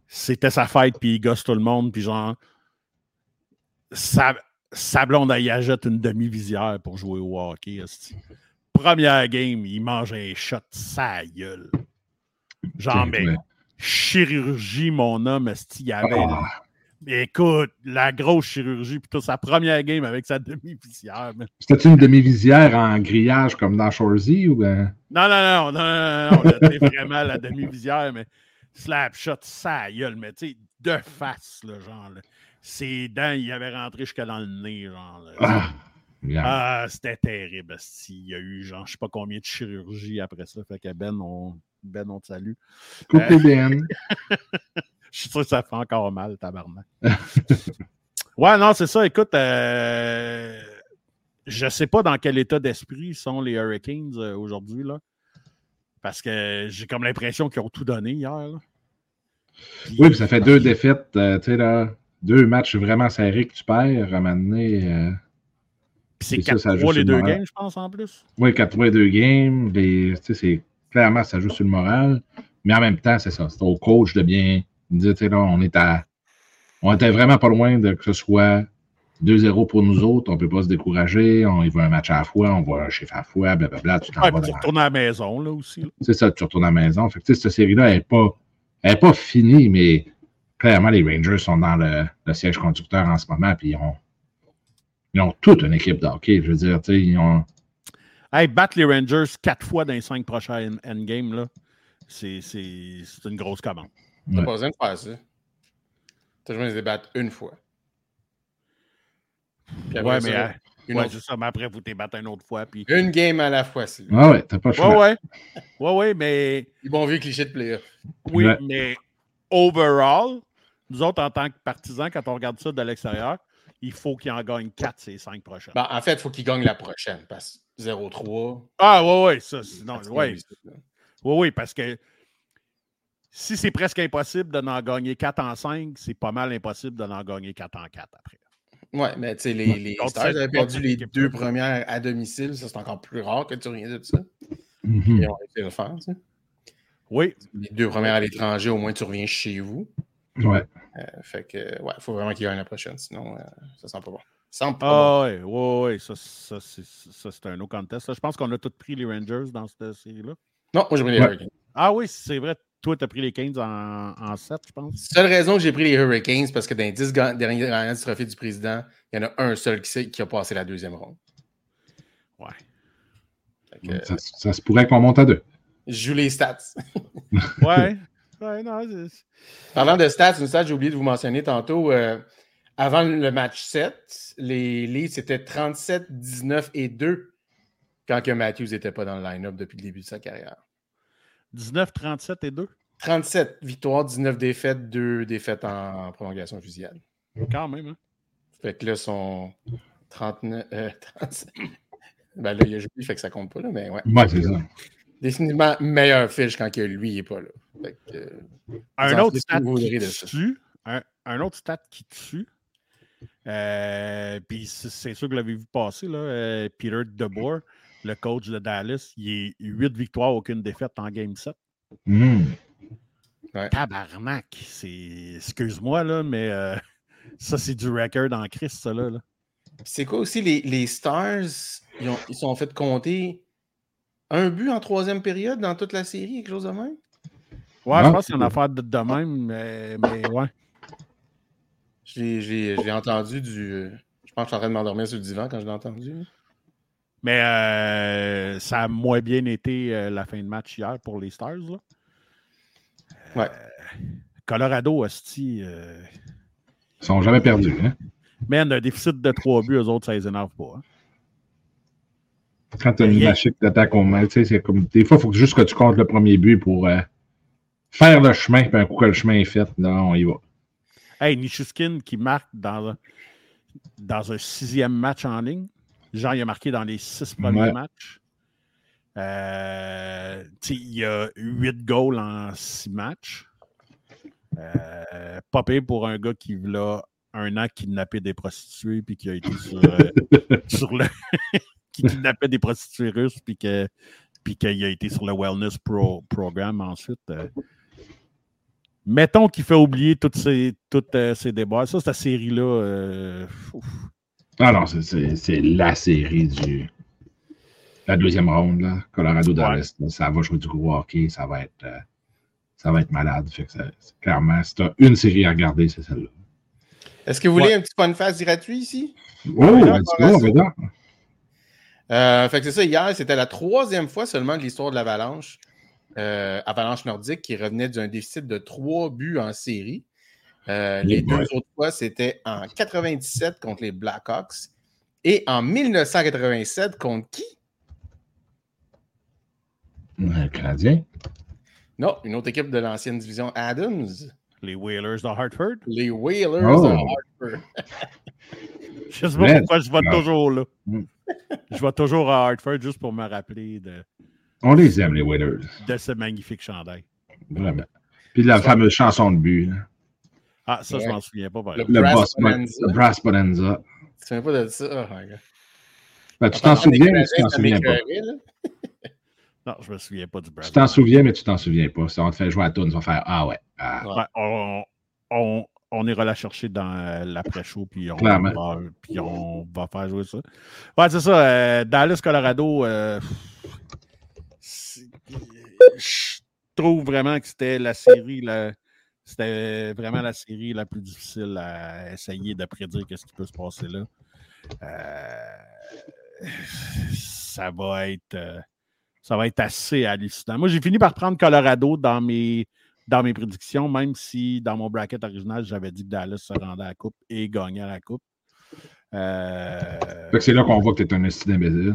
c'était sa fête, puis il gosse tout le monde, puis genre, sa, sa blonde, elle y achète une demi-visière pour jouer au hockey. Esti. Première game, il mange un shot, sa gueule. Genre, Ok, mais ouais. chirurgie, mon homme, esti, il avait... Ah. Écoute, la grosse chirurgie, puis tout, sa première game avec sa demi-visière. Man. C'était-tu une demi-visière en grillage comme dans Shoresy ou ben? Non, non, non, non, non, non, là, t'es vraiment la demi-visière, mais slap shot, ça gueule, mais tu sais, de face, là, genre, là. Ses dents, il avait rentré jusqu'à dans le nez, genre. Là. Ah, yeah. Ah, c'était terrible, esti. Il y a eu, genre, je sais pas combien de chirurgies après ça, fait que Ben, on, Ben, on te salue. Coucou Euh, Ben. Je suis sûr que ça fait encore mal, tabarnak. Ouais, non, c'est ça. Écoute, euh, je sais pas dans quel état d'esprit sont les Hurricanes euh, aujourd'hui, là. Parce que j'ai comme l'impression qu'ils ont tout donné hier, là. Puis, Oui, puis ça fait deux défaites, euh, tu sais, là, deux matchs vraiment serrés que tu perds à un moment donné. Euh, puis c'est c'est ça, quatre ça joue trois sur les le deux moral. games, je pense, en plus. Oui, quatre trois deux games. Les, tu sais, c'est clairement, ça joue sur le moral. Mais en même temps, c'est ça. C'est au coach de bien dire, tu sais, là, on est à. On était vraiment pas loin de que ce soit deux zéro pour nous autres. On ne peut pas se décourager. On y va un match à la fois. On va un chiffre à la fois. Blablabla. Tu t'en Ouais, vas puis tu dans. retournes à la maison, là, aussi. Là. C'est ça, tu retournes à la maison. Fait que, tu sais, cette série-là, elle n'est pas, elle est pas finie, mais clairement, les Rangers sont dans le, le siège conducteur en ce moment. Puis ils ont, ils ont toute une équipe de hockey. Je veux dire, tu sais, ils ont. Hey, battre les Rangers quatre fois dans les cinq prochains endgames, là, c'est, c'est, c'est une grosse commande. T'as Ouais. pas besoin de faire ça. T'as besoin de les battre une fois. Puis après Ouais, ça, mais euh, une ouais, autre. c'est ça. Mais après, vous t'es battre une autre fois. Puis... Une game à la fois, c'est Ah ouais, t'as pas le choix. Ouais, ouais. Ouais, ouais, mais. du bon vieux cliché de playoff. Oui, Ouais. mais overall, nous autres, en tant que partisans, quand on regarde ça de l'extérieur, il faut qu'ils en gagnent quatre ces cinq prochaines. Ben, en fait, il faut qu'ils gagnent la prochaine parce que zéro trois. Ah, ouais, ouais, ça, sinon, c'est ouais. réussi, là. Oui, oui, parce que si c'est presque impossible de n'en gagner quatre en cinq, c'est pas mal impossible de n'en gagner quatre en quatre après. Ouais, mais tu sais, les, les Contre Stars cette- avaient contre perdu cette les équipe-là. deux premières à domicile. Ça, c'est encore plus rare que tu rien de ça. Mhm. Ils ont réussi à le faire, tu sais. Oui, Les deux premières à l'étranger, au moins tu reviens chez vous. Ouais. Euh, fait que, ouais, il faut vraiment qu'ils gagnent la prochaine. Sinon, euh, ça sent pas bon. Ça sent pas bon. ah, ouais, ouais, ouais, ça, ça, c'est, ça, c'est un no contest. Là, je pense qu'on a tous pris les Rangers dans cette série-là. Non, moi j'ai pris les Ouais. Hurricanes. Ah oui, c'est vrai. Toi, t'as pris les Canes en, en sept, je pense. Seule raison que j'ai pris les Hurricanes, parce que dans les dix ga- derniers gagnants du trophée du président, il y en a un seul qui, sait, qui a passé la deuxième ronde. Ouais. Fait que, Ça, ça se pourrait qu'on monte à deux. je joue les stats. Ouais. Ouais, non, c'est... Parlant de stats, une stat que j'ai oublié de vous mentionner tantôt. euh, avant le match sept, les Leafs étaient trente-sept, dix-neuf et deux quand que Matthews n'était pas dans le line-up depuis le début de sa carrière. dix-neuf, trente-sept et deux. trente-sept victoires, dix-neuf défaites, deux défaites en prolongation fusillade. Quand même, hein? Fait que là, son trente-neuf... Euh, trente-sept... Ben là, il a joué, fait que ça compte pas, là, mais ouais. Ouais, c'est ça. Définitivement meilleur fiche quand que lui, il n'est pas là. Fait que, euh, Un vous en autre faites stat ce que vous qui voudrez de ça. tue. Un, un autre stat qui tue. Euh, Puis c'est, c'est sûr que vous l'avez vu passer, là. euh, Peter DeBoer, le coach de Dallas, il est huit victoires, aucune défaite en Game sept. Mhm. Tabarnak! C'est... Excuse-moi, là, mais euh, ça, c'est du record en Christ, ça, là. là. Puis c'est quoi aussi, les, les Stars, ils, ont, ils sont fait compter un but en troisième période dans toute la série, quelque chose de même? Ouais, Ah, je pense que c'est c'est une affaire de, de même, mais, mais ouais. J'ai, j'ai, j'ai entendu du... euh, Je pense que je suis en train de m'endormir sur le divan quand je l'ai entendu. Mais euh, ça a moins bien été euh, la fin de match hier pour les Stars, là. Ouais. Euh, Colorado, hostie... Euh... Ils sont jamais perdus. Hein? Man, un déficit de trois buts, eux autres, ça les énerve pas. Hein? Quand tu as une Rien. machine d'attaque au main, tu sais, c'est comme. Des fois, il faut juste que tu comptes le premier but pour euh, faire le chemin, puis un coup que le chemin est fait, là, on y va. Hey, Nichushkin qui marque dans un, dans un sixième match en ligne. Genre, il a marqué dans les six premiers Ouais. matchs. Euh, tu sais, il y a huit goals en six matchs. Euh, pas pire pour un gars qui, là, un an, kidnappait des prostituées, puis qui a été sur, euh, sur le. qui kidnappait des prostituées russes, puis que, puis qu'il a été sur le Wellness Pro Programme ensuite. Euh, mettons qu'il fait oublier toutes ces, toutes, euh, ces débats. Ça, cette série-là. Euh, ah non, c'est, c'est, c'est la série du. La deuxième ronde, là. Colorado Dallas. Ouais. Ça va jouer du gros hockey. Ça va être, euh, ça va être malade. Fait que ça, c'est, clairement, si tu as une série à regarder, c'est celle-là. Est-ce que vous voulez ouais. un petit fun face gratuit ici? Oh, ouais, on va dire. Euh, fait que c'est ça, hier, c'était la troisième fois seulement de l'histoire de l'Avalanche. Euh, Avalanche nordique qui revenait d'un déficit de trois buts en série. Euh, les deux ouais. autres fois, c'était en quatre-vingt-dix-sept contre les Blackhawks et en dix-neuf cent quatre-vingt-sept contre qui? Un Canadien. Non, une autre équipe de l'ancienne division Adams. Les Whalers de Hartford. Les Whalers oh. de Hartford. Je sais pas Mais, pourquoi je vais non. toujours là. Mm. Je vais toujours à Hartford juste pour me rappeler de... On les aime, les Whalers. De ce magnifique chandail. Vraiment. Puis de la ça. fameuse chanson de but. Hein. Ah, ça, ouais. je m'en souviens pas. Le, le, Brass Bonanza. le Brass Bonanza. Tu te souviens pas de ça? Oh, regarde. Ben, tu t'en souviens, mais tu t'en souviens pas. Non, je me souviens pas du Brass. Tu t'en souviens, mais tu t'en souviens pas. Si on te fait jouer à Toon, tu vas faire Ah ouais. Ah. ouais on, on, on ira la chercher dans l'après-show, puis on, va, puis on va faire jouer ça. Ouais, c'est ça. Euh, Dallas, Colorado, euh, je trouve vraiment que c'était la série, la, c'était vraiment la série la plus difficile à essayer de prédire qu'est-ce qui peut se passer là. Euh, ça va être... Euh, Ça va être assez hallucinant. Moi, j'ai fini par prendre Colorado dans mes, dans mes prédictions, même si dans mon bracket original, j'avais dit que Dallas se rendait à la Coupe et gagnait à la Coupe. Euh... Fait que c'est là qu'on voit que tu es un esti d'imbécile.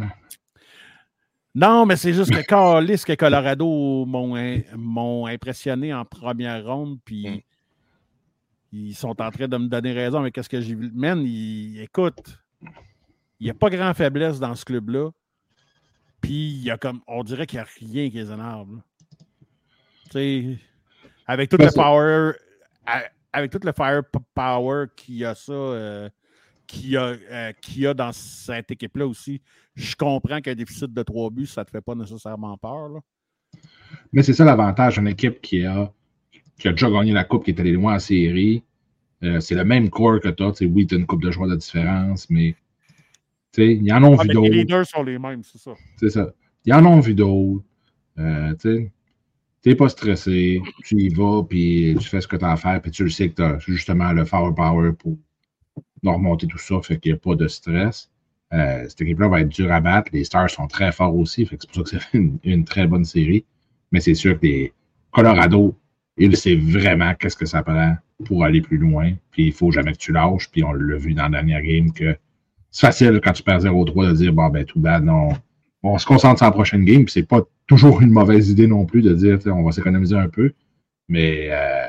Non, mais c'est juste que Carlis, que Colorado m'ont, m'ont impressionné en première ronde, puis mm. ils sont en train de me donner raison avec ce que j'ai vu. Man, il, écoute, il n'y a pas grand faiblesse dans ce club-là. Puis, il y a comme, on dirait qu'il n'y a rien qui les énerve. Tu sais, avec tout ben, le power, avec tout le firepower qu'il y a ça, euh, qu'il y a, euh, qu'il y a dans cette équipe-là aussi, je comprends qu'un déficit de trois buts, ça ne te fait pas nécessairement peur. Là. Mais c'est ça l'avantage d'une équipe qui a, qui a déjà gagné la Coupe, qui est allée loin en série. Euh, c'est le même core que toi. Oui, tu as une coupe de joueurs de différence, mais. Ils en ont ah, vu d'autres. Les leaders sont les mêmes, c'est ça. C'est ça. Ils en ont vu d'autres. Euh, tu n'es pas stressé. Tu y vas, puis tu fais ce que tu as à faire, puis tu le sais que tu as justement le firepower pour remonter tout ça, fait qu'il n'y a pas de stress. Euh, cette équipe-là va être dure à battre. Les Stars sont très forts aussi, fait que c'est pour ça que c'est une, une très bonne série. Mais c'est sûr que les Colorado, ils savent vraiment qu'est-ce que ça prend pour aller plus loin. Puis il ne faut jamais que tu lâches. Puis on l'a vu dans la dernière game que c'est facile quand tu perds zéro trois de dire bon ben tout bad, non. On se concentre sur la prochaine game, puis c'est pas toujours une mauvaise idée non plus de dire on va s'économiser un peu. Mais euh,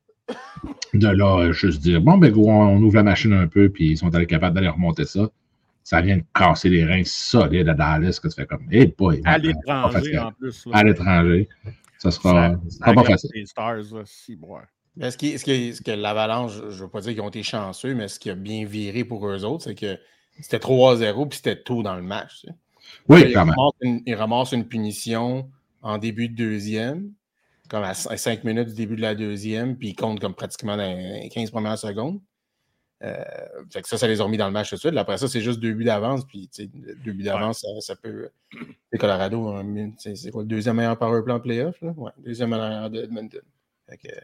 de là, juste dire bon ben go, on ouvre la machine un peu, puis ils sont allés capables d'aller remonter ça. Ça vient de casser les reins solides à Dallas que tu fais comme hey boy. À l'étranger en plus. Là. À l'étranger. Ça sera, ça, ça sera pas facile. Les Stars, là, si, ouais. Mais ce, qui, ce, qui, ce que l'Avalanche, je ne veux pas dire qu'ils ont été chanceux, mais ce qui a bien viré pour eux autres, c'est que c'était trois à zéro puis c'était tôt dans le match. Tu sais. Oui, là, quand même. Une, ils ramassent une punition en début de deuxième, comme à cinq minutes du début de la deuxième, puis ils comptent comme pratiquement dans les quinze premières secondes. Euh, fait que ça, ça les a remis dans le match tout de suite. Là, après ça, c'est juste deux buts d'avance, puis deux buts d'avance, ouais. ça, ça peut. C'est Colorado, hein, c'est, c'est quoi le deuxième meilleur power play en playoff? Là? Ouais, deuxième meilleur de Edmonton. Fait que.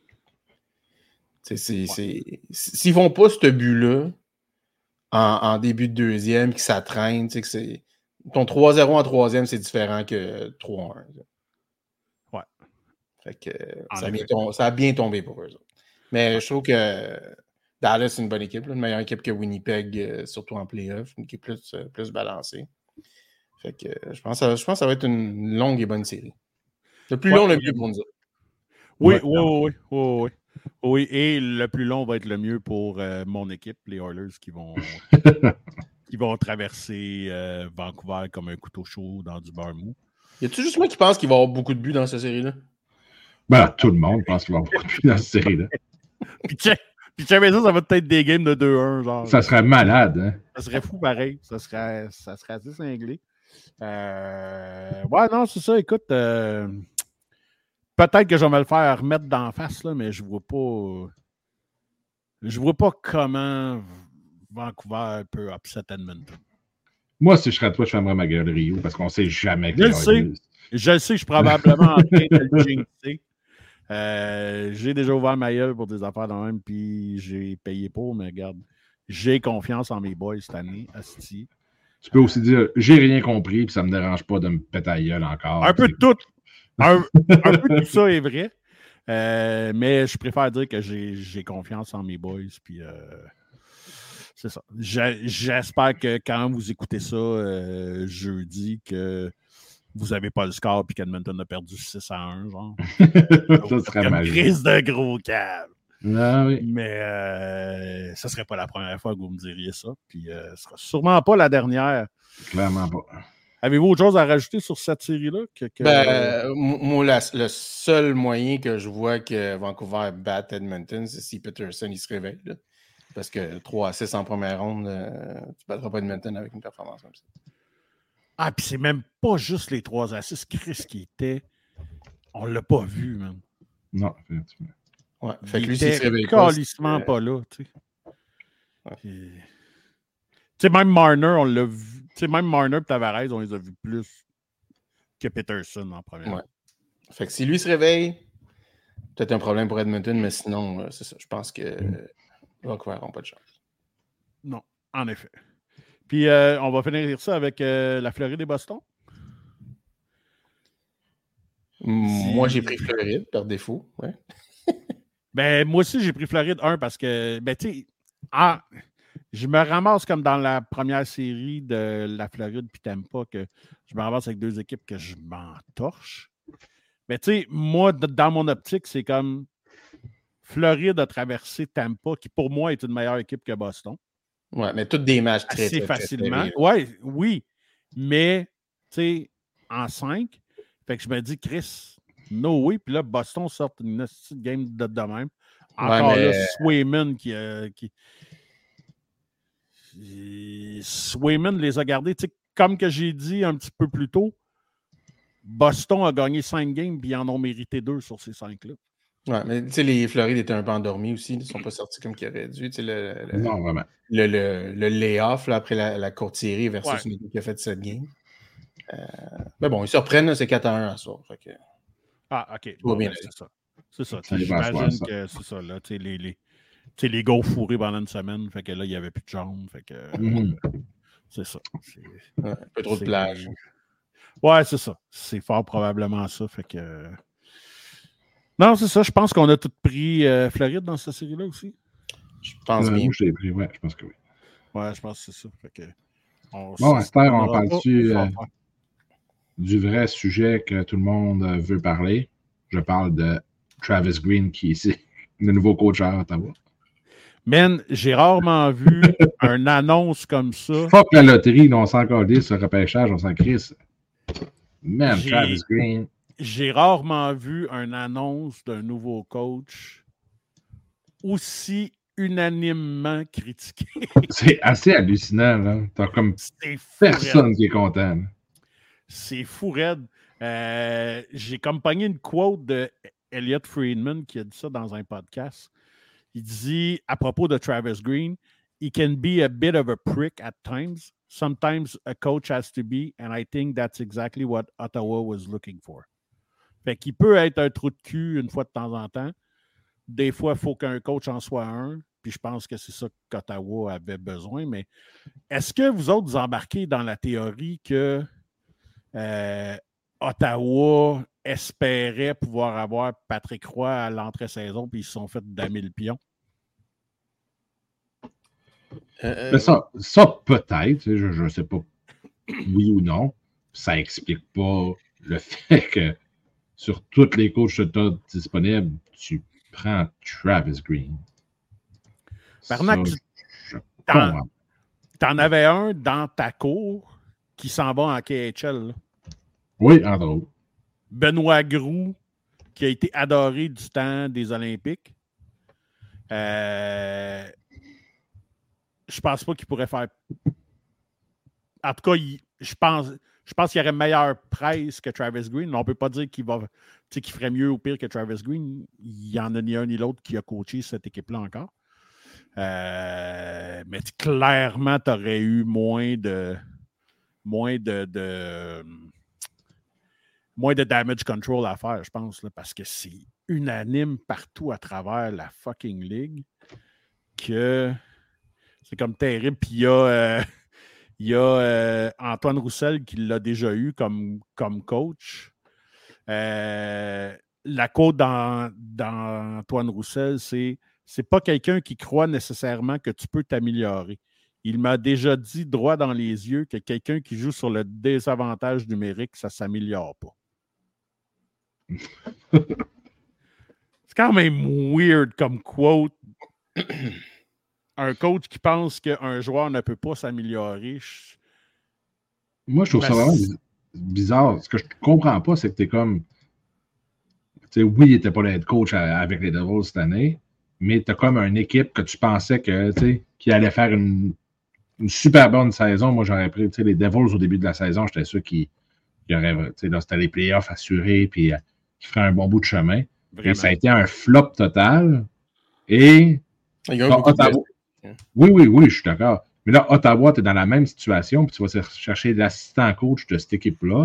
C'est, c'est, c'est, s'ils font pas ce but-là en, en début de deuxième, que ça traîne, que c'est. Ton trois à zéro en troisième, c'est différent que trois à un. Ouais. Fait que ça a, bien tombé, ça a bien tombé pour eux autres. Mais je trouve que Dallas, c'est une bonne équipe, là, une meilleure équipe que Winnipeg, euh, surtout en play-off, une équipe plus, euh, plus balancée. Fait que euh, je pense, que, je pense que ça va être une longue et bonne série. Le plus ouais, long, le mieux pour nous autres. Oui, oui, oui, oui, oui. Oui, et le plus long va être le mieux pour euh, mon équipe, les Oilers, qui vont, qui vont traverser euh, Vancouver comme un couteau chaud dans du beurre mou. Y a-tu juste moi qui pense qu'il va y avoir beaucoup de buts dans cette série-là? Ben, tout le monde pense qu'il va y avoir beaucoup de buts dans cette série-là. Puis check, puis check, ça, ça va peut-être des games de deux un, genre. Ça serait malade, hein? Ça serait fou pareil. Ça serait, ça serait assez cinglé. Euh... Ouais, non, c'est ça, écoute. Euh... peut-être que je vais me le faire remettre d'en face, là, mais je vois pas. Je vois pas comment Vancouver peut upset Edmonton. Moi, si je serais toi, je fermerais ma gueule Rio parce qu'on ne sait jamais. Je le sais. Je le sais, je suis probablement en train de le jinxer. Euh, j'ai déjà ouvert ma gueule pour des affaires de même, puis j'ai payé pour, mais regarde, j'ai confiance en mes boys cette année, asti. Tu peux aussi dire, j'ai rien compris, puis ça ne me dérange pas de me péter la gueule encore. Un peu de tout. Un, un peu de tout ça est vrai. Euh, mais je préfère dire que j'ai, j'ai confiance en mes boys, puis euh, c'est ça. J'ai, j'espère que quand vous écoutez ça euh, jeudi, que vous n'avez pas le score puis qu'Edmonton a perdu six à un, genre. Ça serait mal. Une crise de gros câble. Ah, oui. Mais euh, ça ne serait pas la première fois que vous me diriez ça. Puis euh, ce ne sera sûrement pas la dernière. Clairement pas. Avez-vous autre chose à rajouter sur cette série-là? Que, que... Ben, euh, moi, la, le seul moyen que je vois que Vancouver batte Edmonton, c'est si Peterson il se réveille. Là. Parce que trois à six en première ronde, euh, tu ne battras pas Edmonton avec une performance comme ça. Ah, puis c'est même pas juste les trois assists. Chris qui était. On l'a pas vu, man. Non, effectivement. Ouais, fait il que lui, était s'il se réveille pas, calissement c'est... pas là, tu sais. Ouais. Tu sais, même Marner, on l'a vu. Tu sais, même Marner et Tavares, on les a vus plus que Peterson en première. Ouais. Fait que si lui se réveille, peut-être un problème pour Edmonton, mais sinon, euh, c'est ça. Je pense que euh, Vancouver n'auront pas de chance. Non, en effet. Puis, euh, on va finir ça avec euh, la Floride et Boston. Moi, j'ai pris Floride par défaut. Ouais. Ben, moi aussi, j'ai pris Floride un parce que, ben, tu sais, ah, je me ramasse comme dans la première série de la Floride puis Tampa, que je me ramasse avec deux équipes que je m'en torche. Mais tu sais, moi, dans mon optique, c'est comme Floride a traversé Tampa, qui pour moi est une meilleure équipe que Boston. Ouais, mais toutes des matchs très, assez très, facilement. très ouais, oui, mais tu sais, en cinq, fait que je me dis, Chris, no way. Puis là, Boston sort une petite game de, de même. Encore ouais, mais... là, Swayman qui, euh, qui... Swayman les a gardés. Tu sais, comme que j'ai dit un petit peu plus tôt, Boston a gagné cinq games puis ils en ont mérité deux sur ces cinq-là. Ouais, mais tu sais, les Florides étaient un peu endormis aussi. Ils ne sont pas sortis comme qu'ils auraient dû. Tu sais, le, le, non, vraiment. Le, le, le layoff là, après la, la courte série versus ouais. une équipe qui a fait sept games. Euh, mais bon, ils se reprennent, là, c'est quatre à un à soir. Fait que... Ah, OK. Bon, bien, ben, c'est ça. C'est ça. ça j'imagine ça. que c'est ça. Là, les, les, les gars fourrés pendant une semaine. Fait que là, il n'y avait plus de jambes. Fait que, mm-hmm. C'est ça. C'est, ouais, un peu trop de plage. Ouais, c'est ça. C'est fort probablement ça. Fait que. Non, c'est ça. Je pense qu'on a tous pris euh, Floride dans cette série-là aussi. Je pense euh, bien. Moi, je l'ai pris, ouais, je pense que oui. Ouais, je pense que c'est ça. Fait que, on bon, à cette heure, on parle-tu euh, du vrai sujet que tout le monde veut parler? Je parle de Travis Green, qui est ici, le nouveau coach à Ottawa. Man, j'ai rarement vu une annonce comme ça. Fuck la loterie, là, on s'en calisse, ce repêchage, on s'en crisse. Man, j'ai... Travis Green. J'ai rarement vu une annonce d'un nouveau coach aussi unanimement critiqué. C'est assez hallucinant, là. T'as comme c'est personne raide. qui est content. Là. C'est fou raide. Euh, j'ai comme pogné une quote de Elliot Friedman qui a dit ça dans un podcast. Il dit, à propos de Travis Green, « He can be a bit of a prick at times. Sometimes a coach has to be, and I think that's exactly what Ottawa was looking for. » Fait qu'il peut être un trou de cul une fois de temps en temps. Des fois, il faut qu'un coach en soit un. Puis je pense que c'est ça qu'Ottawa avait besoin. Mais est-ce que vous autres vous embarquez dans la théorie que euh, Ottawa espérait pouvoir avoir Patrick Roy à l'entrée-saison puis ils se sont fait damer le pion? Euh... Ça, ça peut-être. Je ne sais pas oui ou non. Ça n'explique pas le fait que sur tous les coachs que tu as disponibles, tu prends Travis Green. Barnac, tu t'en, t'en avais un dans ta cour qui s'en va en K H L. Là. Oui, entre autres. Benoît Groux, qui a été adoré du temps des Olympiques. Euh, je pense pas qu'il pourrait faire... En tout cas, il, je pense... Je pense qu'il y aurait meilleure presse que Travis Green, mais on ne peut pas dire qu'il va qu'il ferait mieux ou pire que Travis Green. Il n'y en a ni un ni l'autre qui a coaché cette équipe-là encore. Euh, mais clairement, tu aurais eu moins de moins de, de moins de damage control à faire, je pense, là, parce que c'est unanime partout à travers la fucking ligue que c'est comme terrible. Puis il y a, euh, il y a euh, Antoine Roussel qui l'a déjà eu comme, comme coach. Euh, la quote dans, dans Antoine Roussel, c'est « C'est pas quelqu'un qui croit nécessairement que tu peux t'améliorer. Il m'a déjà dit droit dans les yeux que quelqu'un qui joue sur le désavantage numérique, ça ne s'améliore pas. » C'est quand même weird comme quote. Un coach qui pense qu'un joueur ne peut pas s'améliorer. Je... Moi, je trouve ça vraiment bizarre. Ce que je ne comprends pas, c'est que tu es comme. Tu sais, oui, il n'était pas le head coach avec les Devils cette année, mais tu as comme une équipe que tu pensais que, tu sais, qui allait faire une, une super bonne saison. Moi, j'aurais pris, tu sais, les Devils au début de la saison, j'étais sûr qu'ils qu auraient, tu sais, là, c'était les playoffs assurés, puis euh, qu'ils feraient un bon bout de chemin. Vraiment. Et ça a été un flop total. Et. Il y a un beaucoup Ottawa... de... Oui, oui, oui, je suis d'accord. Mais là, Ottawa, tu es dans la même situation, puis tu vas chercher l'assistant coach de cette équipe-là.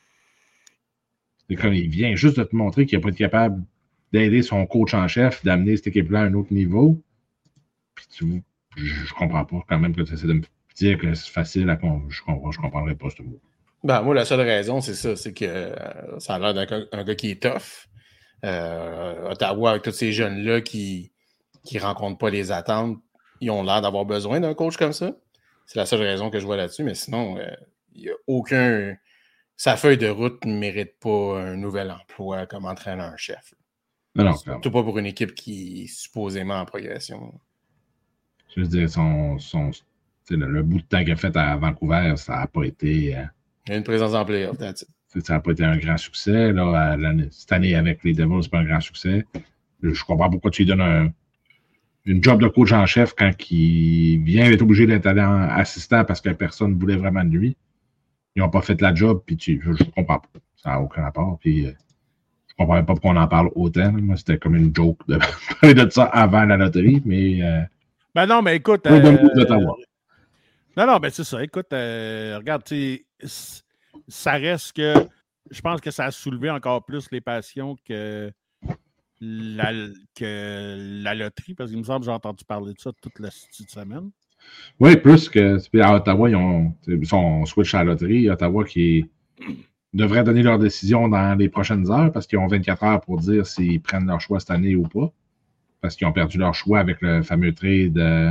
C'est comme il vient juste de te montrer qu'il n'a pas été capable d'aider son coach en chef, d'amener cette équipe-là à un autre niveau. Puis tu, je ne comprends pas quand même que tu essaies de me dire que c'est facile à comprendre. Je ne je comprendrais pas ce mot. Ben, moi, la seule raison, c'est ça, c'est que euh, ça a l'air d'un un gars qui est tough. Euh, Ottawa, avec tous ces jeunes-là qui ne rencontrent pas les attentes, ils ont l'air d'avoir besoin d'un coach comme ça. C'est la seule raison que je vois là-dessus, mais sinon, euh, il n'y a aucun... Sa feuille de route ne mérite pas un nouvel emploi comme entraîneur-chef. Non, non, surtout pas pour une équipe qui est supposément en progression. Je veux dire, son, son, le, le bout de temps qu'il a fait à Vancouver, ça n'a pas été... Euh, il y a une présence en playoff. Ça n'a pas été un grand succès. Là, cette année, avec les Devils, c'est pas un grand succès. Je comprends pourquoi tu lui donnes un, une job de coach en chef quand il vient être obligé d'être assistant parce que personne ne voulait vraiment de lui. Ils n'ont pas fait la job, puis tu, je ne comprends pas. Ça n'a aucun rapport. Puis, je ne comprends pas pourquoi on en parle autant. Moi, c'était comme une joke de parler de ça avant la loterie, mais... Euh, ben non, mais écoute... Euh, euh, non, non, ben c'est ça. Écoute, euh, regarde, tu sais, ça reste que... Je pense que ça a soulevé encore plus les passions que la, que la loterie, parce qu'il me semble que j'ai entendu parler de ça toute la semaine. Oui, plus que à Ottawa, ils ont son switch à la loterie. Ottawa qui devrait donner leur décision dans les prochaines heures parce qu'ils ont vingt-quatre heures pour dire s'ils prennent leur choix cette année ou pas. Parce qu'ils ont perdu leur choix avec le fameux trade de,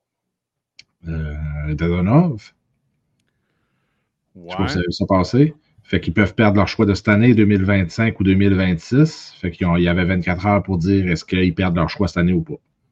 de, de Dadonov. Ouais. Je sais pas si ça a vu ça passer. Fait qu'ils peuvent perdre leur choix de cette année, deux mille vingt-cinq ou deux mille vingt-six. Fait qu'il y avait vingt-quatre heures pour dire est-ce qu'ils perdent leur choix cette année ou pas.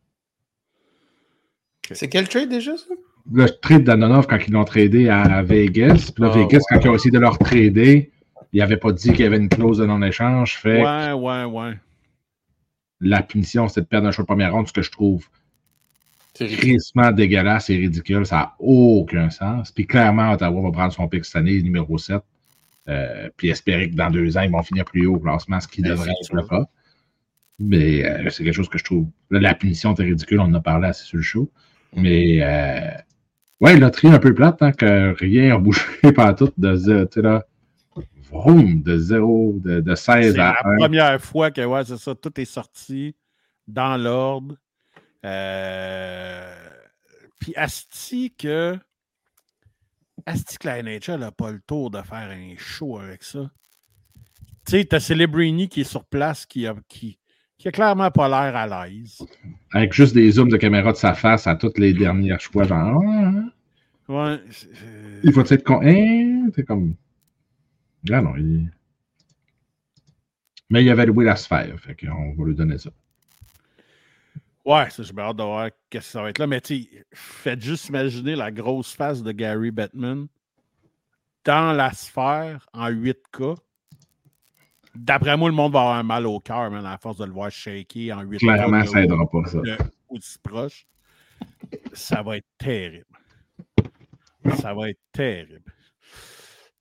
C'est quel trade déjà, ça? Le trade d'Anonov quand ils l'ont tradé à Vegas. Puis là, oh, Vegas, ouais. quand ils ont essayé de leur trader, ils n'avaient pas dit qu'il y avait une clause de non-échange. Fait ouais, ouais, ouais. La punition, c'est de perdre un choix de première ronde, ce que je trouve crissement dégueulasse et ridicule. Ça n'a aucun sens. Puis clairement, Ottawa va prendre son pick cette année, numéro sept. Euh, puis espérer que dans deux ans, ils vont finir plus haut au classement, ce qui ben, devrait être le cas. Mais euh, c'est quelque chose que je trouve... Là, la punition était ridicule, on en a parlé assez sur le show. Mais, euh, ouais, loterie un peu plate, tant que rien n'a bougé par tout de, tu sais, là, vroom, de zéro, de, de seize à un. C'est la première fois que, ouais, c'est ça, tout est sorti dans l'ordre. Euh, puis, asti que, asti que la N H L n'a pas le tour de faire un show avec ça. Tu sais, t'as Celebrini qui est sur place, qui a, qui, qui a clairement pas l'air à l'aise. Avec juste des zooms de caméra de sa face à tous les derniers choix, genre. Hein? Ouais. Il faut être con. Hein? C'est comme. Ah non, il. Mais il avait loué la sphère, fait qu'on va lui donner ça. Ouais, ça, j'ai hâte de voir qu'est-ce que ça va être là. Mais tu sais, faites juste imaginer la grosse face de Gary Bettman dans la sphère en huit K. D'après moi, le monde va avoir un mal au cœur, man, à force de le voir shaker en huit K. Clairement, ça aidera pas, ça. Aussi proche. Ça va être terrible. Ça va être terrible.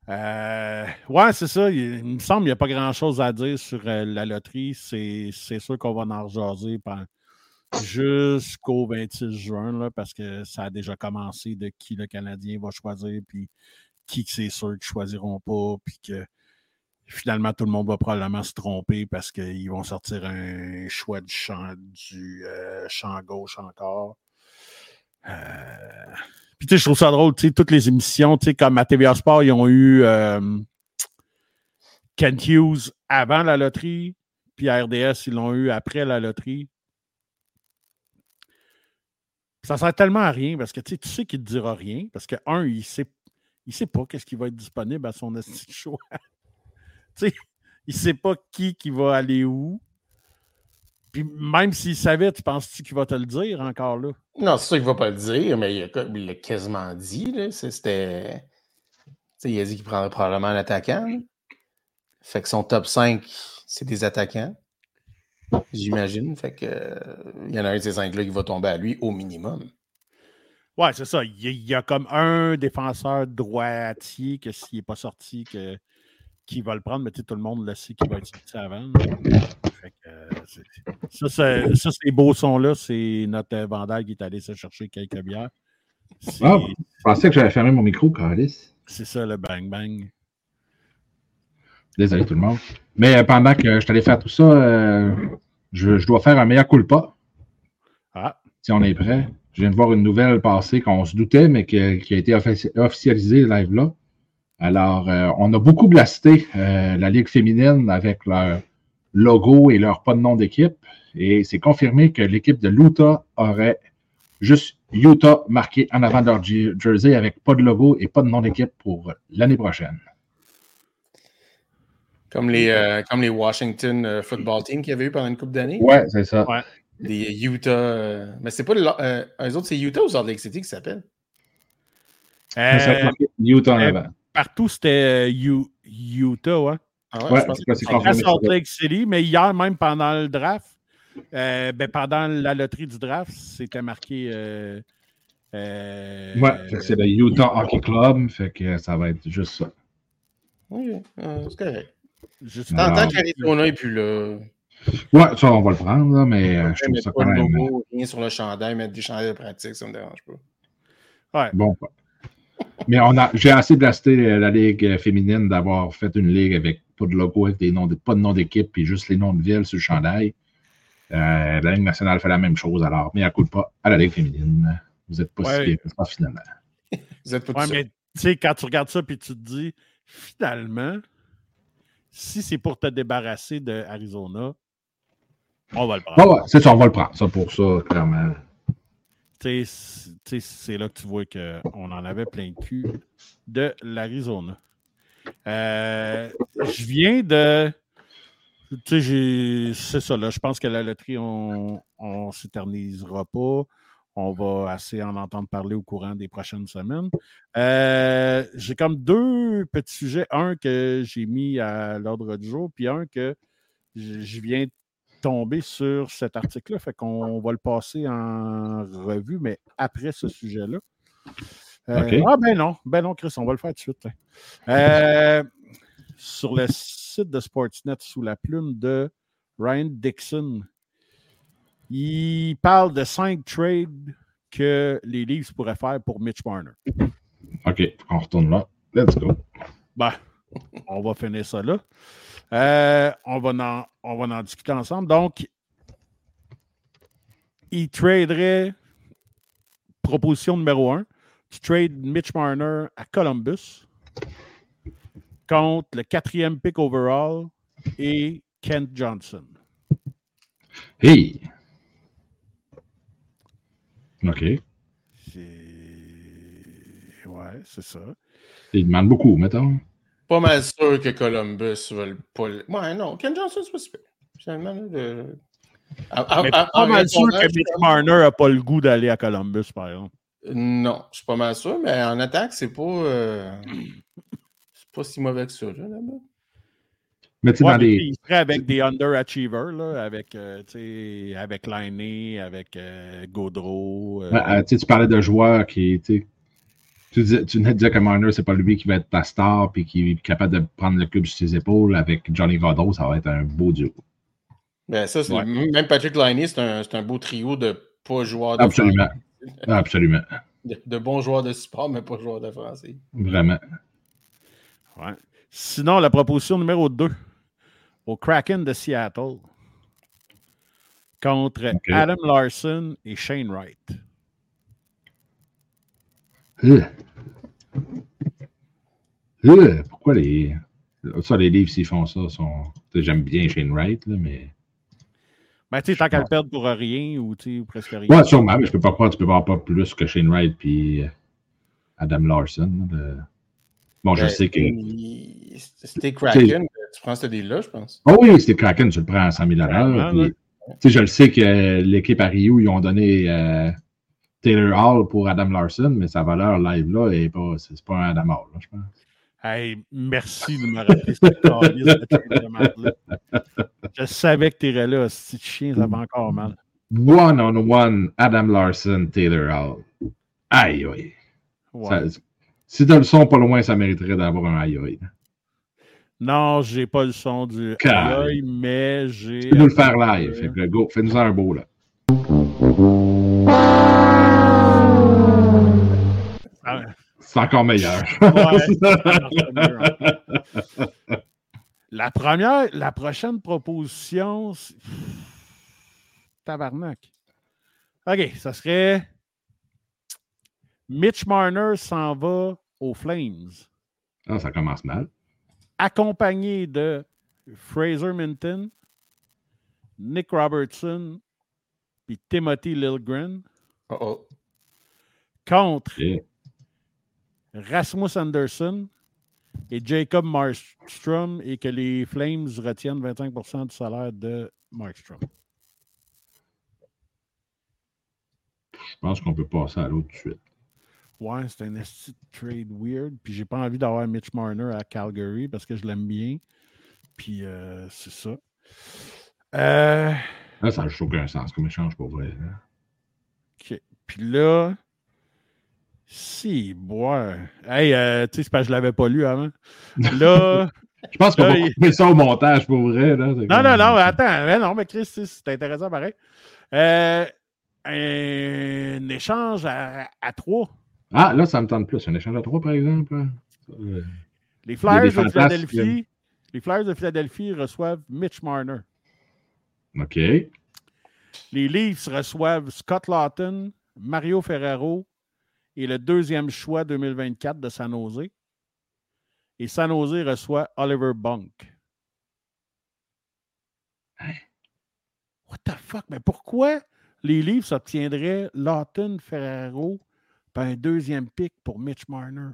Euh, ouais, c'est ça. Il, il me semble qu'il n'y a pas grand-chose à dire sur euh, la loterie. C'est, c'est sûr qu'on va en rejaser pendant, jusqu'au vingt-six juin, là, parce que ça a déjà commencé de qui le Canadien va choisir, puis qui que c'est sûr qu'ils ne choisiront pas, puis que finalement, tout le monde va probablement se tromper parce qu'ils vont sortir un choix du champ, du, euh, champ gauche encore. Euh... Puis, tu sais, je trouve ça drôle, tu sais, toutes les émissions, tu sais, comme à T V A Sport, ils ont eu euh, Kent Hughes avant la loterie, puis à R D S, ils l'ont eu après la loterie. Ça sert tellement à rien parce que, tu sais, tu sais qu'il ne te dira rien parce que, un, il sait, il sait pas qu'est-ce qui va être disponible à son esti de choix. Tu sais, il ne sait pas qui qui va aller où. Puis même s'il savait, tu penses-tu qu'il va te le dire encore là? Non, c'est sûr qu'il ne va pas le dire, mais il a, il l'a quasiment dit. Là. C'était... T'sais, il a dit qu'il prendrait probablement un attaquant. Là. Fait que son top cinq, c'est des attaquants. J'imagine. Fait que euh, il y en a un de ces cinq-là qui va tomber à lui au minimum. Ouais, c'est ça. Il y, a, il y a comme un défenseur droitier que s'il n'est pas sorti, que, qui va le prendre, mais tout le monde le sait qu'il va être sorti avant. Fait que, euh, c'est, ça, c'est, ça, ces beaux sons-là, c'est notre Vandal qui est allé se chercher quelques bières. C'est, ah, je pensais que j'avais fermé mon micro, Carlis. C'est ça, le bang-bang. Désolé tout le monde. Mais euh, pendant que je t'allais faire tout ça, euh, je, je dois faire un meilleur culpa. Ah. Si on est prêt. Je viens de voir une nouvelle passer qu'on se doutait, mais qui, qui a été offici- officialisée live là. Alors, euh, on a beaucoup blasté euh, la Ligue féminine avec leur logo et leur pas de nom d'équipe. Et c'est confirmé que l'équipe de l'Utah aurait juste Utah marqué en avant de leur jersey avec pas de logo et pas de nom d'équipe pour l'année prochaine. Comme les, euh, comme les Washington euh, Football Team qu'il y avait eu pendant une couple d'années. Ouais, c'est ça. Ouais. Des Utah. Euh, mais c'est pas le. Euh, eux autres, c'est Utah ou Salt Lake City qui s'appelle? Euh, Utah en euh, avant. Partout, c'était U- Utah, ouais. Ah ouais, ouais, je pense que c'est à Salt Lake City, mais hier, même pendant le draft, euh, ben, pendant la loterie du draft, c'était marqué. Euh, euh, ouais, fait que c'est le Utah Hockey Club, fait que ça va être juste ça. Oui, euh, c'est correct. Juste en tant qu'Arizona et puis là. Ouais, ça, on va le prendre, là, mais euh, je trouve ça pas quand de même. logo, rien sur le chandail, mettre des chandails de pratique, ça me dérange pas. Ouais. Bon. Mais on a, j'ai assez blasté la Ligue féminine d'avoir fait une ligue avec pas de logo, avec des noms de, pas de nom d'équipe, puis juste les noms de villes sur le chandail. Euh, la Ligue nationale fait la même chose, alors, mais à coup de pas à la Ligue féminine. Vous n'êtes pas ouais. si bien que ça, finalement. Vous êtes pas ouais, tout mais tu sais, quand tu regardes ça, puis tu te dis, finalement, si c'est pour te débarrasser de Arizona, on va le prendre. Ah ouais, c'est ça, on va le prendre, ça pour ça, clairement. Tu sais, c'est là que tu vois qu'on en avait plein de cul de l'Arizona. Euh, je viens de... Tu sais, c'est ça, là. Je pense que la loterie, on ne s'éternisera pas. On va assez en entendre parler au courant des prochaines semaines. Euh, j'ai comme deux petits sujets. Un que j'ai mis à l'ordre du jour, puis un que je viens tomber sur cet article-là. Fait qu'on va le passer en revue, mais après ce sujet-là. Euh, okay. Ah ben non, ben non, Chris, on va le faire tout de suite. Euh, sur le site de Sportsnet, sous la plume de Ryan Dixon, il parle de cinq trades que les Leafs pourraient faire pour Mitch Marner. OK, on retourne là. Let's go. Ben, on va finir ça là. Euh, on, va en, on va en discuter ensemble. Donc, il traderait, proposition numéro un, tu trades Mitch Marner à Columbus contre le quatrième pick overall et Kent Johnson. Hey! OK. C'est... Ouais, c'est ça. Il demande beaucoup, mettons. Pas mal sûr que Columbus va le pas le... Ouais, non, Ken Johnson, c'est pas super. Finalement, de... À, Mais à, pas mal sûr que Mitch Marner n'a pas le goût d'aller à Columbus, par exemple. Non, je suis pas mal sûr, mais en attaque, c'est pas... Euh... c'est pas si mauvais que ça, là, là-bas. Mais tu sais, ouais, dans mais des... il serait avec des underachievers, là, avec, euh, avec Lainé, avec euh, Gaudreau. Euh... Ouais, tu parlais de joueurs qui, Tu, dis, tu venais de dire que Marner, c'est pas lui qui va être ta star et qui est capable de prendre le club sur ses épaules. Avec Johnny Gaudreau, ça va être un beau duo. Ben ça, c'est Ouais. le, même Patrick Laine, c'est un, c'est un beau trio de pas joueurs de Absolument. français. Absolument. De, de bons joueurs de support, mais pas joueurs de français. Vraiment. Ouais. Sinon, la proposition numéro deux, au Kraken de Seattle, contre Okay. Adam Larson et Shane Wright. Euh. Euh. Pourquoi les. Ça, les livres, s'ils font ça, sont. J'aime bien Shane Wright, là, mais. Ben, tu sais, tant qu'à le perdre pour rien ou, ou presque rien. Ouais, sûrement, mais je peux pas croire que tu peux avoir pas plus que Shane Wright puis Adam Larson. Le... Bon, je Ben, sais que. il- C'était Kraken, tu prends ce deal-là, je pense. Oh oui, c'était Kraken, tu le prends à cent mille dollars. Ouais, ouais. Je le sais que l'équipe à Rio, ils ont donné euh, Taylor Hall pour Adam Larson, mais sa valeur live là, est pas, c'est pas un Adam Hall, là, je pense. Hey, merci de me rappeler cette calice de trade de merde-là. Je savais que tu irais là, ce petit chien, ça va encore mal. One on one, Adam Larson, Taylor Hall. Aïe, aïe. Ouais. Ça, si t'as le son pas loin, ça mériterait d'avoir un aïe, aïe. Non, j'ai pas le son du Car... aïe, mais j'ai. Tu peux nous le faire live. Fait que go, fais-nous un beau, là. Ah, c'est encore meilleur. Ouais. La première, la prochaine proposition, c'est... tabarnak. OK, ça serait Mitch Marner s'en va aux Flames. Ah, ça commence mal. Accompagné de Fraser Minton, Nick Robertson et Timothy Liljegren. Oh oh. Contre Yeah. Rasmus Anderson et Jacob Markstrom et que les Flames retiennent vingt-cinq pour cent du salaire de Markstrom. Je pense qu'on peut passer à l'autre tout de suite. Ouais, c'est un esti de trade weird. Puis j'ai pas envie d'avoir Mitch Marner à Calgary parce que je l'aime bien. Puis euh, c'est ça. Euh... Là, ça n'a aucun sens comme échange pour vrai. Là. OK. Puis là, si, boire. Hey, euh, tu sais, c'est parce que je l'avais pas lu avant. Là. Je pense qu'on là, va il... couper ça au montage pour vrai. Là. Non, non, non, attends. Mais non, mais Chris, c'est intéressant pareil. Euh, un échange à, à trois. Ah, là, ça me tente plus. Un échange à trois, par exemple. Euh, les Flyers de Philadelphie. Les Flyers de Philadelphie reçoivent Mitch Marner. OK. Les Leafs reçoivent Scott Laughton, Mario Ferraro et le deuxième choix deux mille vingt-quatre de San Jose. Et San Jose reçoit Oliver Bunk. Hein? What the fuck? Mais pourquoi les Leafs obtiendraient Laughton, Ferraro et un deuxième pick pour Mitch Marner?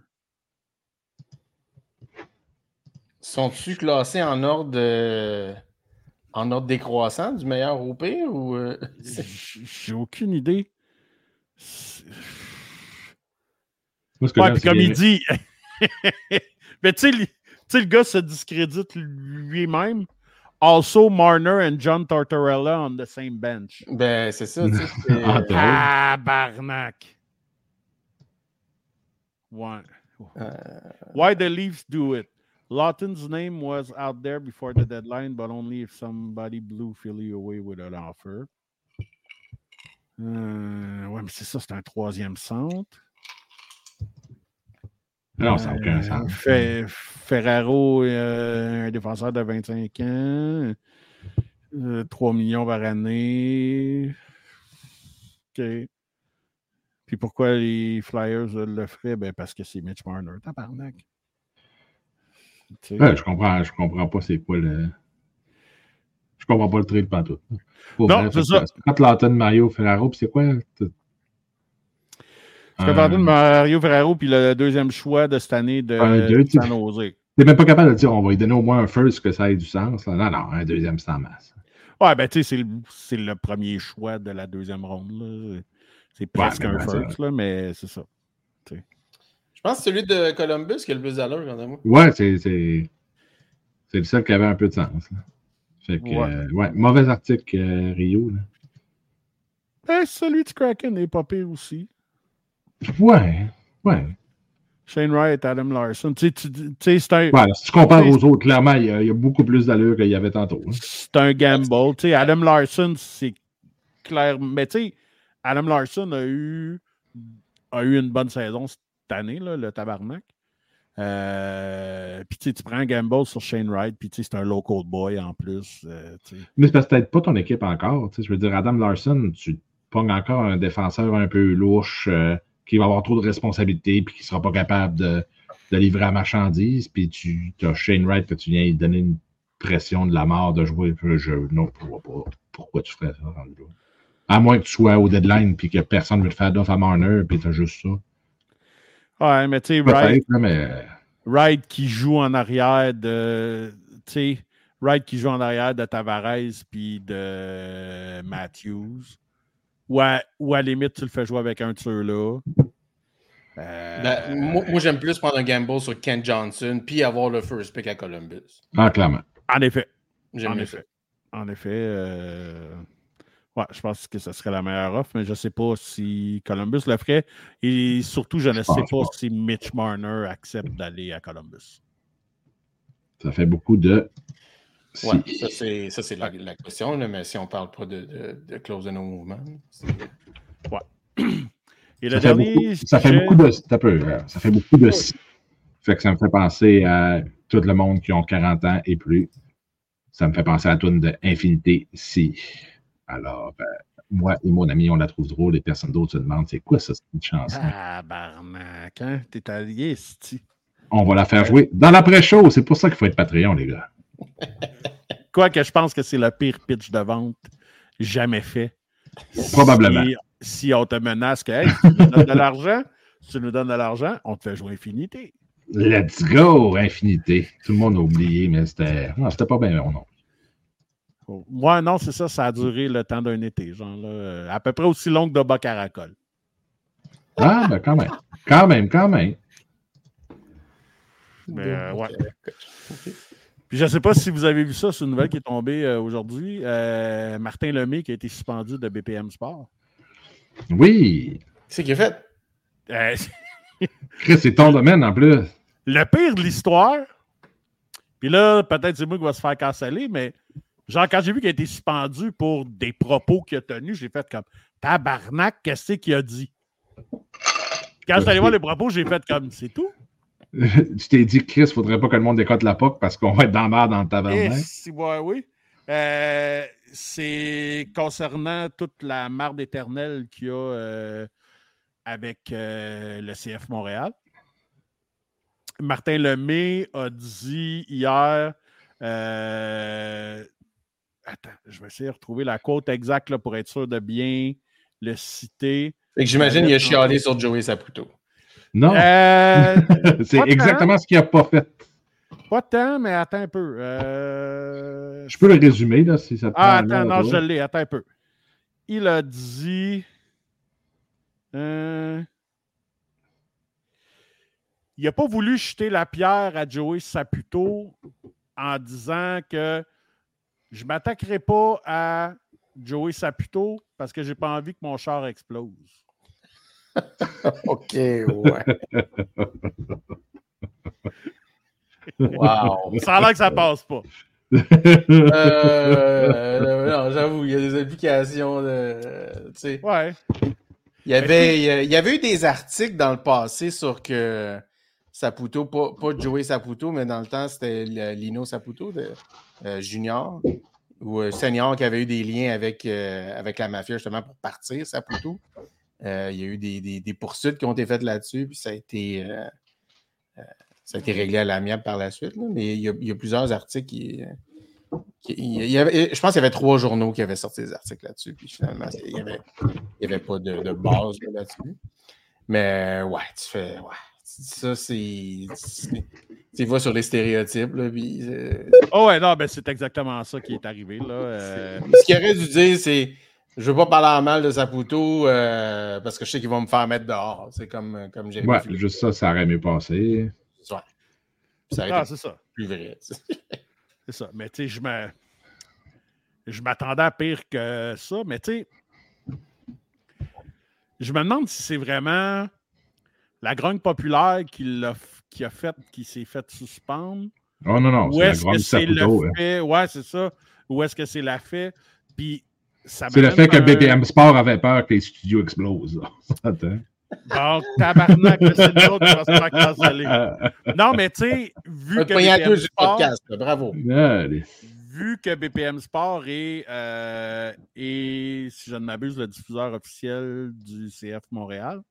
Sont-ils classés en ordre de... en ordre décroissant, du meilleur au pire? Ou euh... J'ai aucune idée. Moi, ce que ouais, puis comme il dit... Mais tu sais, le gars se discrédite lui-même. Also, Marner and John Tortorella on the same bench. Ben, c'est ça. Ah, barnac. Ouais. Euh... Why the Leafs do it? Laughton's name was out there before the deadline, but only if somebody blew Philly away with an offer. Euh, ouais, mais c'est ça, c'est un troisième centre. Non, ça n'a aucun sens. Fe- Ferraro, euh, un défenseur de vingt-cinq ans. Euh, trois millions par année. OK. Puis pourquoi les Flyers le feraient? Ben parce que c'est Mitch Marner. Tabarnak. Ouais, je comprends, je comprends pas c'est quoi le. Je comprends pas le trade pantoute. Non, vrai, c'est ça. Scott Laughton, Mario Ferraro, puis c'est quoi? Scott Laughton, Mario Ferraro, puis le deuxième choix de cette année de un deux, San Jose. T'es même pas capable de dire on va lui donner au moins un first que ça ait du sens. Non, non, un deuxième c'est en masse. Ouais, ben tu sais, c'est le, c'est le premier choix de la deuxième ronde. Là. C'est presque ouais, un first, là, mais c'est ça. T'sais. Je pense que c'est celui de Columbus qui a le plus d'allure, quand même. Ouais, c'est, c'est, c'est le seul qui avait un peu de sens. Là. Fait que, ouais. Euh, ouais, mauvais article euh, Rio. Là. Ben, celui de Kraken n'est pas pire aussi. Ouais, ouais. Shane Wright, Adam Larson. Tu sais, tu, tu sais, c'est un. Ouais, si tu compares aux autres, clairement, il y, a, il y a beaucoup plus d'allure qu'il y avait tantôt. Hein. C'est un gamble. Tu sais, Adam Larson, c'est clair. Mais tu sais, Adam Larson a eu, a eu une bonne saison cette année, là, le tabarnak. Euh, puis tu prends un gamble sur Shane Wright, puis c'est un local boy en plus. Euh, Mais c'est parce que peut-être pas ton équipe encore. Je veux dire, Adam Larson, tu pognes encore un défenseur un peu louche euh, qui va avoir trop de responsabilités puis qui sera pas capable de, de livrer la marchandise. Puis tu as Shane Wright que tu viens lui donner une pression de la mort de jouer le jeu. Non, pourquoi pas? Pourquoi tu ferais ça dans le jeu? À moins que tu sois au deadline puis que personne ne veut te faire d'offre à Marner puis tu as juste ça. Ouais, mais tu sais, Wright, mais... Wright qui joue en arrière de. Tu sais, Wright qui joue en arrière de Tavares puis de Matthews. Ou à, ou à la limite, tu le fais jouer avec un de ceux-là. Euh... Ben, moi, moi j'aime plus prendre un gamble sur Kent Johnson puis avoir le first pick à Columbus. Ah, clairement. En effet. J'aime en mieux effet. ça. En effet. Euh... Ouais, je pense que ce serait la meilleure offre, mais je ne sais pas si Columbus le ferait. Et surtout, je ne je sais pas, pas si Mitch Marner accepte d'aller à Columbus. Ça fait beaucoup de... Oui, ça c'est, ça, c'est la, la question, là, mais si on ne parle pas de, de, de close de nos mouvements. Ouais. Et le ça dernier... Fait beaucoup, ça fait beaucoup de... Ça, peut, ça fait beaucoup de... Fait que ça me fait penser à tout le monde qui ont quarante ans et plus. Ça me fait penser à la toune de Infinité Si. Alors, euh, moi et mon ami, on la trouve drôle et personne d'autre se demande c'est quoi ça, cette chanson. Ah, barnac, hein? T'es allié, c'ti. On va la faire jouer dans l'après-show. C'est pour ça qu'il faut être Patreon, les gars. Quoique je pense que c'est le pire pitch de vente jamais fait. Probablement. Si, si on te menace que hey, si tu nous donnes de l'argent, si tu nous donnes de l'argent, on te fait jouer Infinité. Let's go, Infinité. Tout le monde a oublié, mais c'était, non, c'était pas bien non, non. Ouais, non, c'est ça, ça a duré le temps d'un été, genre là, à peu près aussi long que de Caracol. Ah, ben quand même. Quand même, quand même. Mais euh, ouais. Puis je ne sais pas si vous avez vu ça, c'est une nouvelle qui est tombée euh, aujourd'hui. Euh, Martin Lemay qui a été suspendu de B P M Sport. Oui. C'est qu'il a fait. Euh, Chris, c'est ton domaine en plus. Le pire de l'histoire, puis là, peut-être c'est moi qui va se faire canceller, mais genre, quand j'ai vu qu'il a été suspendu pour des propos qu'il a tenus, j'ai fait comme tabarnak, qu'est-ce qu'il a dit? Quand je suis allé voir les propos, j'ai fait comme c'est tout. Tu t'es dit, Chris, il ne faudrait pas que le monde décote la P O C parce qu'on va être dans la merde dans le tabarnak. Eh, si, ouais, oui. Euh, c'est concernant toute la marde éternelle qu'il y a euh, avec euh, le C F Montréal. Martin Lemay a dit hier... Euh, attends, je vais essayer de retrouver la quote exacte là, pour être sûr de bien le citer. Fait que j'imagine qu'il a chialé sur Joey Saputo. Non. Euh, c'est exactement ce qu'il n'a pas fait. Pas tant, mais attends un peu. Euh... Je peux le résumer, là, si ça te Ah, prend attends, là, non, je l'ai. Attends un peu. Il a dit... Euh... Il n'a pas voulu jeter la pierre à Joey Saputo en disant que je ne m'attaquerai pas à Joey Saputo parce que je n'ai pas envie que mon char explose. OK, ouais. Wow. Ça a l'air que ça passe pas. euh, non, j'avoue, il y a des implications de. Tu sais. Ouais. Il y avait, il y avait eu des articles dans le passé sur que Saputo, pas, pas Joey Saputo, mais dans le temps, c'était Lino Saputo de, euh, Junior ou euh, Senior qui avait eu des liens avec, euh, avec la mafia justement pour partir Saputo. Euh, il y a eu des, des, des poursuites qui ont été faites là-dessus, puis ça a été, euh, euh, ça a été réglé à l'amiable par la suite. Là. Mais il y, a, il y a plusieurs articles qui. qui il y avait, je pense qu'il y avait trois journaux qui avaient sorti des articles là-dessus, puis finalement, il n'y avait, il y avait pas de, de base là, là-dessus. Mais ouais, tu fais. Ouais, ça, c'est. Tu vas sur les stéréotypes. Là, puis, euh... Oh, ouais, non, ben c'est exactement ça qui est arrivé. Là, euh... Ce qu'il aurait dû dire, c'est. Je veux pas parler en mal de Saputo euh, parce que je sais qu'ils vont me faire mettre dehors. C'est comme, comme j'ai Ouais, juste ça, ça aurait mieux passé. Ouais. Ça aurait ah, été c'est ça. plus vrai. C'est ça. Mais tu sais, je me... je m'attendais à pire que ça, mais tu sais, je me demande si c'est vraiment la grogne populaire qui, l'a, qui a fait, qui s'est fait suspendre. Oh non, non, Ou c'est la est-ce grogne que c'est Saputo. le Hein. fait, ouais, c'est ça. Ou est-ce que c'est la fait, puis ça C'est le fait que un... B P M Sport avait peur que les studios explosent. Attends. Bon, tabarnak, c'est nous autres qui va se faire canceller. Non, mais tu sais, vu que B P M Sport... podcast, bravo. Allez. Vu que B P M Sport est, euh, est, si je ne m'abuse, le diffuseur officiel du C F Montréal,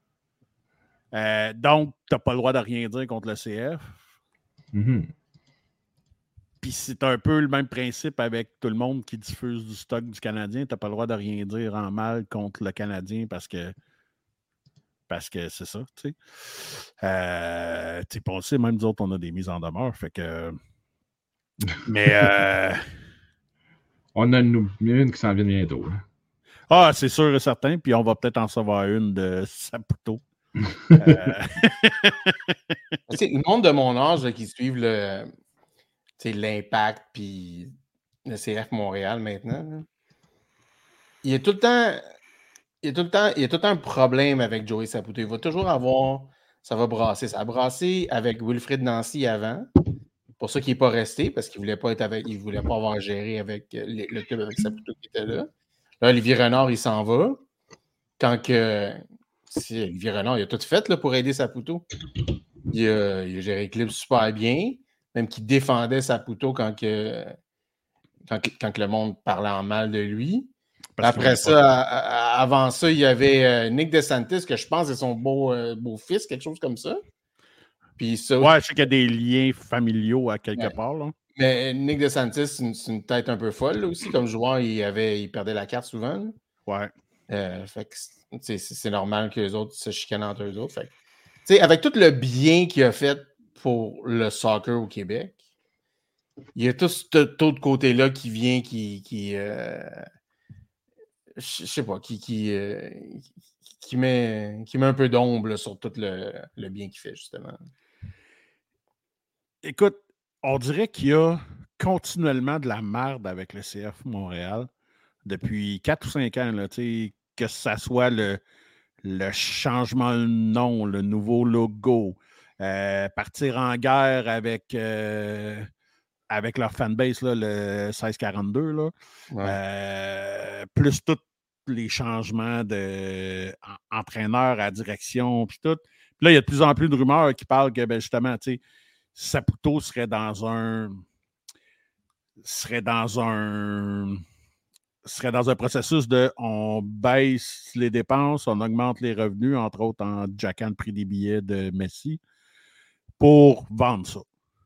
euh, donc, tu n'as pas le droit de rien dire contre le C F. Mm-hmm. Puis c'est un peu le même principe avec tout le monde qui diffuse du stock du Canadien. Tu n'as pas le droit de rien dire en mal contre le Canadien parce que parce que c'est ça, tu sais. Euh, tu sais, on sait, même nous autres, on a des mises en demeure. Fait que. Mais. Euh... On a une, une qui s'en vient bientôt. Hein. Ah, c'est sûr et certain. Puis on va peut-être en recevoir une de Saputo. euh... C'est le monde de mon âge là, qui suivent le, l'Impact puis le C F Montréal maintenant. Là. Il y a tout le temps. Il y a tout le temps, il y a tout le temps un problème avec Joey Saputo. Il va toujours avoir. Ça va brasser. Ça a brassé avec Wilfrid Nancy avant. Pour ça qu'il n'est pas resté, parce qu'il ne voulait pas être avec. Il voulait pas avoir géré avec les, le club avec Saputo qui était là. Là, Olivier Renard, il s'en va. Quand que. Si Olivier Renard, il a tout fait là, pour aider Saputo. Il a, il a géré le club super bien. Même qu'il défendait Saputo quand que, quand, quand que le monde parlait en mal de lui. Parce Après ça, à, à, avant ça, il y avait euh, Nick DeSantis, que je pense est son beau, euh, beau-fils, quelque chose comme ça. Puis ça ouais, je sais qu'il y a des liens familiaux à quelque ouais. part. Là. Mais Nick DeSantis, c'est une, c'est une tête un peu folle là, aussi. Comme joueur, il, avait, il perdait la carte souvent. Là. Ouais. Euh, fait que c'est, c'est normal que les autres se chicanent entre eux autres. Fait que, avec tout le bien qu'il a fait pour le soccer au Québec, il y a tout cet autre côté-là qui vient, qui... qui euh, je sais pas, qui, qui, euh, qui, met, qui met un peu d'ombre sur tout le, le bien qu'il fait, justement. Écoute, on dirait qu'il y a continuellement de la merde avec le C F Montréal depuis quatre ou cinq ans, là, que ça soit le, le changement de nom, le nouveau logo, euh, partir en guerre avec, euh, avec leur fanbase, là, le seize quarante-deux, là, ouais. euh, plus tout les changements d'entraîneur à direction, puis tout. Puis là, il y a de plus en plus de rumeurs qui parlent que, ben, justement, tu sais, Saputo serait dans un serait dans un serait dans un processus de on baisse les dépenses, on augmente les revenus, entre autres en jackant le prix des billets de Messi, pour vendre ça.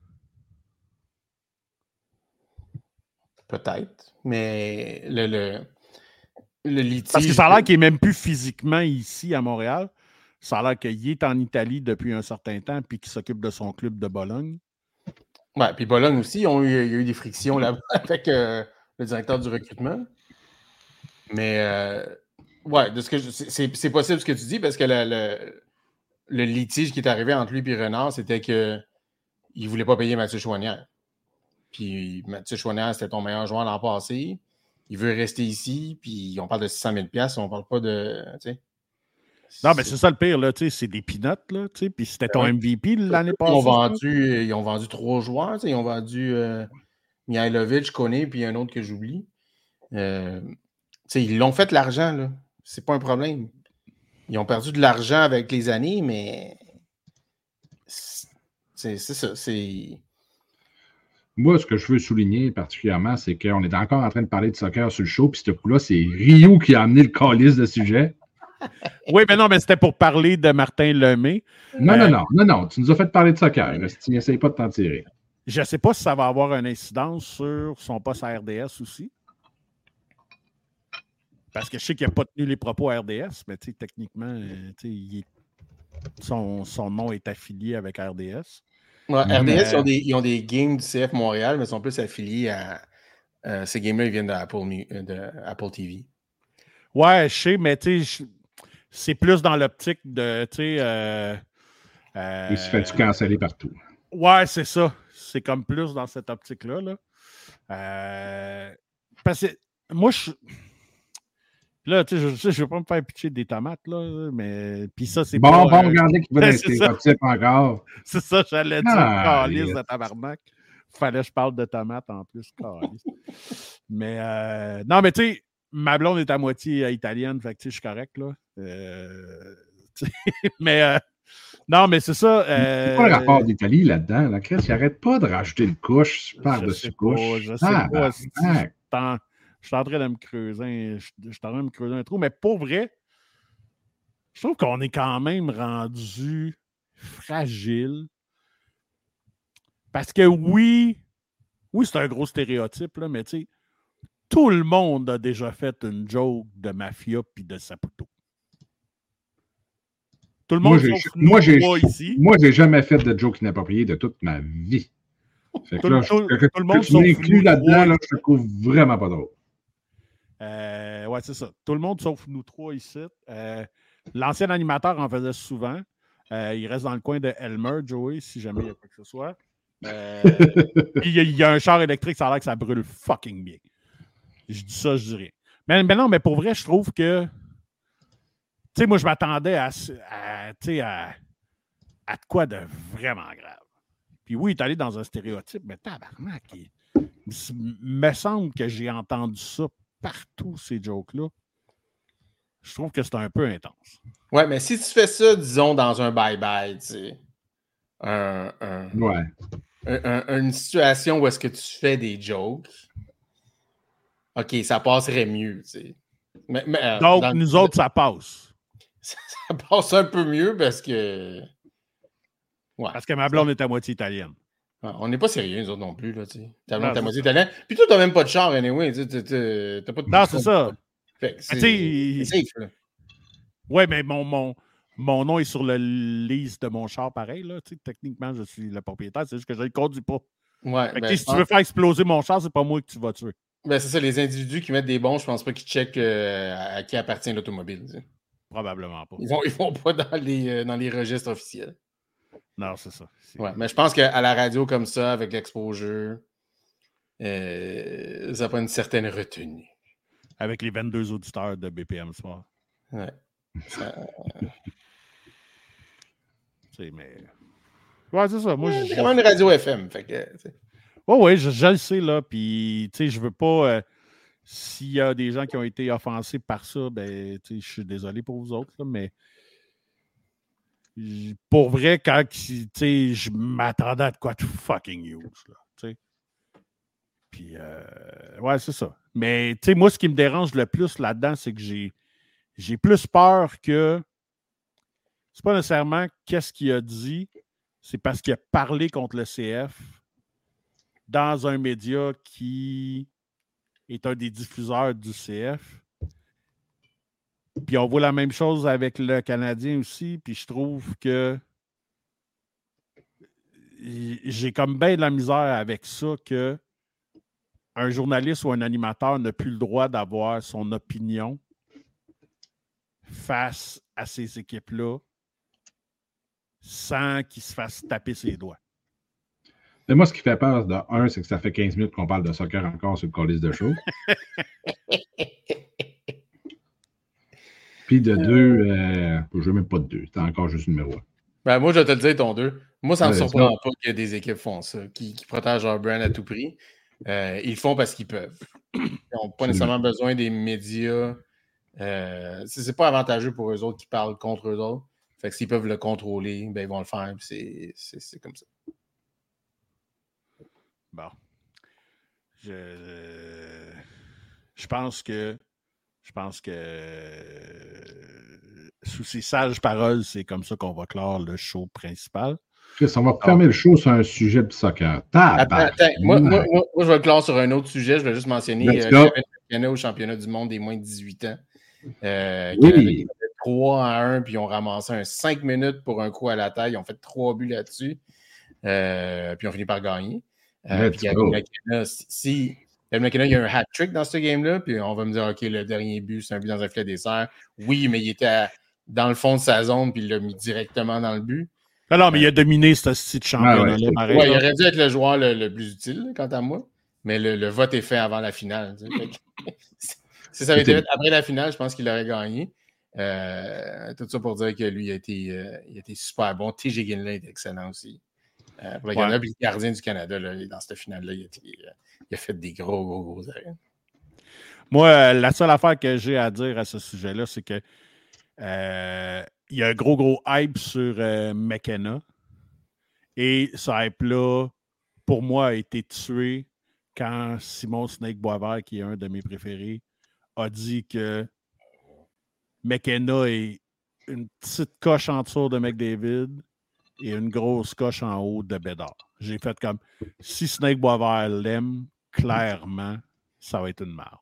Peut-être, mais le, le Le litige. Parce que ça a l'air qu'il n'est même plus physiquement ici à Montréal. Ça a l'air qu'il est en Italie depuis un certain temps puis qu'il s'occupe de son club de Bologne. Oui, puis Bologne aussi, ils ont eu, il y a eu des frictions là-bas avec euh, le directeur du recrutement. Mais, euh, ouais, de ce que je, c'est, c'est possible ce que tu dis parce que le, le, le litige qui est arrivé entre lui et Renard, c'était qu'il ne voulait pas payer Mathieu Chouanière. Puis Mathieu Chouanière, c'était ton meilleur joueur l'an passé. Il veut rester ici, puis on parle de six cent mille dollars, on parle pas de... Tu sais, non, mais c'est ça le pire, là, tu sais, c'est des peanuts, là, tu sais, puis c'était ton M V P l'année passée. Ils ont vendu, ils ont vendu trois joueurs, tu sais, ils ont vendu euh, Mihailovic, Koné, puis un autre que j'oublie. Euh, tu sais, ils l'ont fait l'argent, là. C'est pas un problème. Ils ont perdu de l'argent avec les années, mais c'est, c'est ça, c'est... Moi, ce que je veux souligner particulièrement, c'est qu'on est encore en train de parler de soccer sur le show, puis ce coup-là, c'est Rio qui a amené le calice de sujet. Oui, mais non, mais c'était pour parler de Martin Lemay. Non, euh, non, non, non, non, tu nous as fait parler de soccer. Tu n'essayes pas de t'en tirer. Je ne sais pas si ça va avoir une incidence sur son poste à R D S aussi. Parce que je sais qu'il n'a pas tenu les propos à R D S, mais techniquement, euh, il est... son, son nom est affilié avec R D S. Ouais, R D S, euh... ils, ont des, ils ont des games du C F Montréal, mais ils sont plus affiliés à... Euh, ces games-là, ils viennent d'Apple, de Apple T V. Ouais, je sais, mais tu sais, c'est plus dans l'optique de, tu sais... Euh, euh, il se fait-tu canceller partout? Ouais, c'est ça. C'est comme plus dans cette optique-là. Là. Euh, parce que moi, je... Puis là, tu sais, je ne vais pas me faire pitcher des tomates, là, mais. Puis ça, c'est bon, pas. Bon, euh... regardez qu'il va c'est être stéréotype encore. C'est ça, j'allais dire. Ah, Calice yes. de tabarnak. Fallait que je parle de tomates en plus. Calice. Mais euh... non, mais tu sais, ma blonde est à moitié italienne, fait que tu sais, je suis correct, là. Euh... mais. Euh... Non, mais c'est ça. Euh... C'est pas le rapport d'Italie là-dedans, là, Chris? Il arrête pas de rajouter une couche par-dessus couche. Pas, je sais ah, pas. bah, bah, je suis en train de me creuser, je, je suis en train de me creuser un trou, mais pour vrai, je trouve qu'on est quand même rendu fragile. Parce que oui, oui, c'est un gros stéréotype, là, mais tu sais, tout le monde a déjà fait une joke de mafia puis de Saputo. Tout le monde, moi, j'ai, sauf moi, nous j'ai, trois ici. Moi, j'ai jamais fait de joke inappropriée de toute ma vie. Fait que tout, là, tout, je, que, tout le monde que tu m'inclus là-dedans, là, je te trouve vraiment pas drôle. Euh, ouais, c'est ça. Tout le monde sauf nous trois ici. Euh, l'ancien animateur en faisait souvent. Euh, il reste dans le coin de Elmer, Joey, si jamais il y a quoi que ce soit. Euh, il, y a, il y a un char électrique, ça a l'air que ça brûle fucking bien. Je dis ça, je dis rien. Mais, mais non, mais pour vrai, je trouve que. Tu sais, moi, je m'attendais à, à, à, à de quoi de vraiment grave. Puis oui, il est allé dans un stéréotype, mais tabarnak, il, il me semble que j'ai entendu ça partout, ces jokes-là. Je trouve que c'est un peu intense. Ouais, mais si tu fais ça, disons, dans un bye-bye, tu sais, un, un, ouais. un, un, une situation où est-ce que tu fais des jokes, OK, ça passerait mieux, tu sais. Mais, mais, Donc, dans, nous autres, ça passe. Ça, ça passe un peu mieux parce que... Ouais, parce que ma blonde est à moitié italienne. On n'est pas sérieux, nous autres non plus, là, tu sais. Ta blonde est à moitié italienne. Puis toi, t'as même pas de char, anyway. Tu t'as pas de... Non, c'est ça. Fait que c'est, c'est safe, là. Ouais, mais mon, mon, mon nom est sur le lease de mon char, pareil, là. Tu sais, techniquement, je suis le propriétaire, c'est juste que je ne le conduis pas. Ouais, fait ben, que, si pense... tu veux faire exploser mon char, c'est pas moi que tu vas tuer. Ben, c'est ça, les individus qui mettent des bons, je pense pas qu'ils checkent euh, à qui appartient l'automobile. Tu sais. Probablement pas. Ils vont, ils vont pas dans les, euh, dans les registres officiels. Non, c'est ça. C'est... Ouais, mais je pense qu'à la radio comme ça, avec l'exposure, euh, ça prend une certaine retenue. Avec les vingt-deux auditeurs de B P M Sport. Ouais. Ça... c'est, mais... Ouais, c'est ça. Moi, ouais, je... c'est quand même une radio F M. Fait que, oh, oui, je, je le sais, là. Puis, tu sais, je veux pas... Euh, s'il y a des gens qui ont été offensés par ça, ben, tu sais, je suis désolé pour vous autres, là, mais pour vrai, quand, tu sais, je m'attendais à de quoi de fucking huge, là, tu sais. Puis, euh, ouais, c'est ça. Mais, tu sais, moi, ce qui me dérange le plus là-dedans, c'est que j'ai, j'ai plus peur que... C'est pas nécessairement qu'est-ce qu'il a dit, c'est parce qu'il a parlé contre le C F dans un média qui est un des diffuseurs du C F. Puis on voit la même chose avec le Canadien aussi, puis je trouve que j'ai comme bien de la misère avec ça que un journaliste ou un animateur n'a plus le droit d'avoir son opinion face à ces équipes-là sans qu'il se fasse taper ses doigts. Mais moi, ce qui fait peur, de un, c'est que ça fait quinze minutes qu'on parle de soccer encore sur le colis de show. Puis de deux, euh, je ne veux même pas de deux. C'est encore juste numéro un. Ben, moi, je vais te le dire, ton deux. Moi, ça ne me ouais, surprend ça. pas que des équipes font ça, qui, qui protègent leur brand à tout prix. Euh, ils le font parce qu'ils peuvent. Ils n'ont pas nécessairement besoin des médias. Euh, c'est, c'est pas avantageux pour eux autres qui parlent contre eux autres. Fait que s'ils peuvent le contrôler, ben, ils vont le faire. C'est, c'est, c'est comme ça. Bon. Je, euh, je pense que je pense que euh, sous ces sages paroles, c'est comme ça qu'on va clore le show principal. Chris, on va fermer le show sur un sujet de soccer. Attends, attends. Moi, moi, moi, moi, je vais le clore sur un autre sujet. Je vais juste mentionner euh, Kevin McKenna au championnat du monde des moins de dix-huit ans. Euh, oui. trois à un, puis ils ont ramassé un cinq minutes pour un coup à la taille. Ils ont fait trois buts là-dessus. Euh, puis ils ont fini par gagner. Euh, puis Kevin McKenna, si Kevin McKenna, il y a un hat-trick dans ce game-là, puis on va me dire, OK, le dernier but, c'est un but dans un filet dessert. Oui, mais il était à, dans le fond de sa zone, puis il l'a mis directement dans le but. Non, non, mais il a dominé ce style de championnat-là. Ouais, ouais. Ouais, il aurait dû être le joueur le, le plus utile, quant à moi. Mais le, le vote est fait avant la finale. Si ça avait été fait après la finale, je pense qu'il aurait gagné. Euh, tout ça pour dire que lui, il a été, euh, il a été super bon. T J Ginley est excellent aussi. Euh, pour le Canada, puis le gardien du Canada, là, dans cette finale-là, il, il, il a fait des gros, gros, gros arrêts. Moi, la seule affaire que j'ai à dire à ce sujet-là, c'est que euh, il y a un gros, gros hype sur euh, McKenna. Et ce hype-là, pour moi, a été tué quand Simon Snake Boisvert, qui est un de mes préférés, a dit que McKenna est une petite coche en dessous de McDavid et une grosse coche en haut de Bédard. J'ai fait comme, si Snake Boisvert l'aime, clairement, ça va être une merde.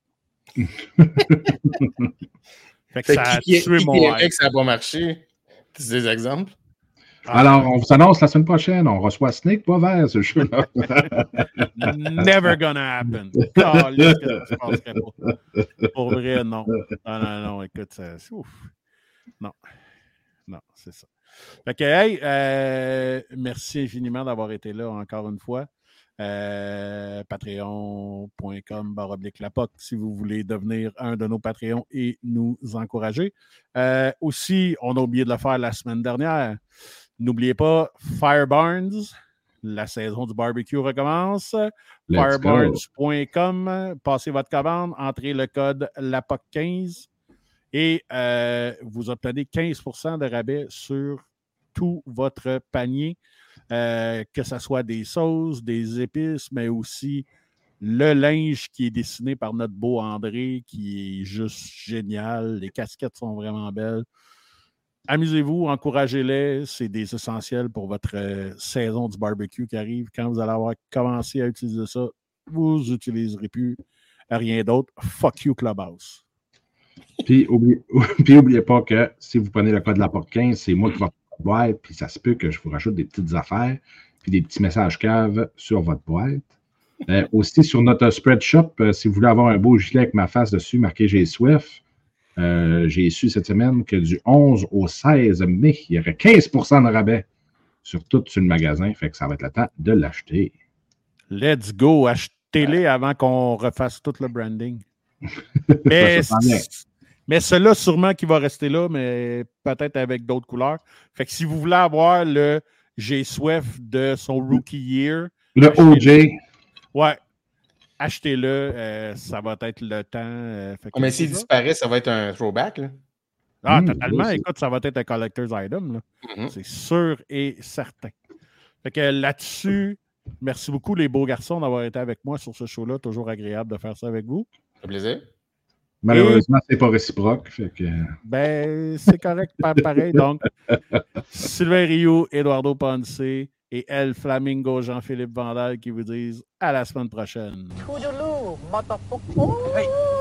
Fait que fait ça a qui, tué qui, mon qui hype. que ça n'a pas marché? C'est des exemples? Alors, on vous annonce la semaine prochaine, on reçoit Snake Boisvert, ce jeu-là. Never gonna happen. Oh, là, que ça se passerait pas. Pour vrai, non. Non, non, non, écoute, ça, ouf. Non. Non, c'est ça. Fait que, hey, euh, merci infiniment d'avoir été là encore une fois. Euh, patreon.com baroblique la P O C si vous voulez devenir un de nos Patreons et nous encourager. Euh, aussi, on a oublié de le faire la semaine dernière. N'oubliez pas Firebarns, la saison du barbecue recommence. firebarns point com, passez votre commande, entrez le code la P O C quinze et euh, vous obtenez quinze pour cent de rabais sur tout votre panier. Euh, que ce soit des sauces, des épices, mais aussi le linge qui est dessiné par notre beau André, qui est juste génial. Les casquettes sont vraiment belles. Amusez-vous, encouragez-les. C'est des essentiels pour votre euh, saison du barbecue qui arrive. Quand vous allez avoir commencé à utiliser ça, vous n'utiliserez plus rien d'autre. Fuck you, Clubhouse. Puis, oubliez, puis, oubliez pas que si vous prenez le code de la P O C quinze, c'est moi qui vais boîte, puis ça se peut que je vous rajoute des petites affaires, puis des petits messages caves sur votre boîte. Euh, aussi, sur notre spread shop, euh, si vous voulez avoir un beau gilet avec ma face dessus, marqué J'ai Swift, euh, j'ai su cette semaine que du onze au seize mai, il y aurait quinze pour cent de rabais sur tout sur le magasin, fait que ça va être le temps de l'acheter. Let's go, achetez-les avant qu'on refasse tout le branding. Mais Mais celui-là, sûrement qu'il va rester là, mais peut-être avec d'autres couleurs. Fait que si vous voulez avoir le G-Swift de son Rookie Year... Le O J. Ouais. Achetez-le. Euh, ça va être le temps. Euh, fait mais s'il disparaît, ça va être un throwback, là. Ah, mmh, totalement. oui, écoute, ça va être un collector's item, là. Mm-hmm. C'est sûr et certain. Fait que là-dessus, merci beaucoup, les beaux garçons, d'avoir été avec moi sur ce show-là. Toujours agréable de faire ça avec vous. Ça fait plaisir. Malheureusement, et... c'est pas réciproque. Fait que... Ben, c'est correct, pareil. Donc, Sylvain Rioux, Eduardo Ponce et El Flamingo Jean-Philippe Vandal qui vous disent à la semaine prochaine. Toodaloo, motherfucker. Hey.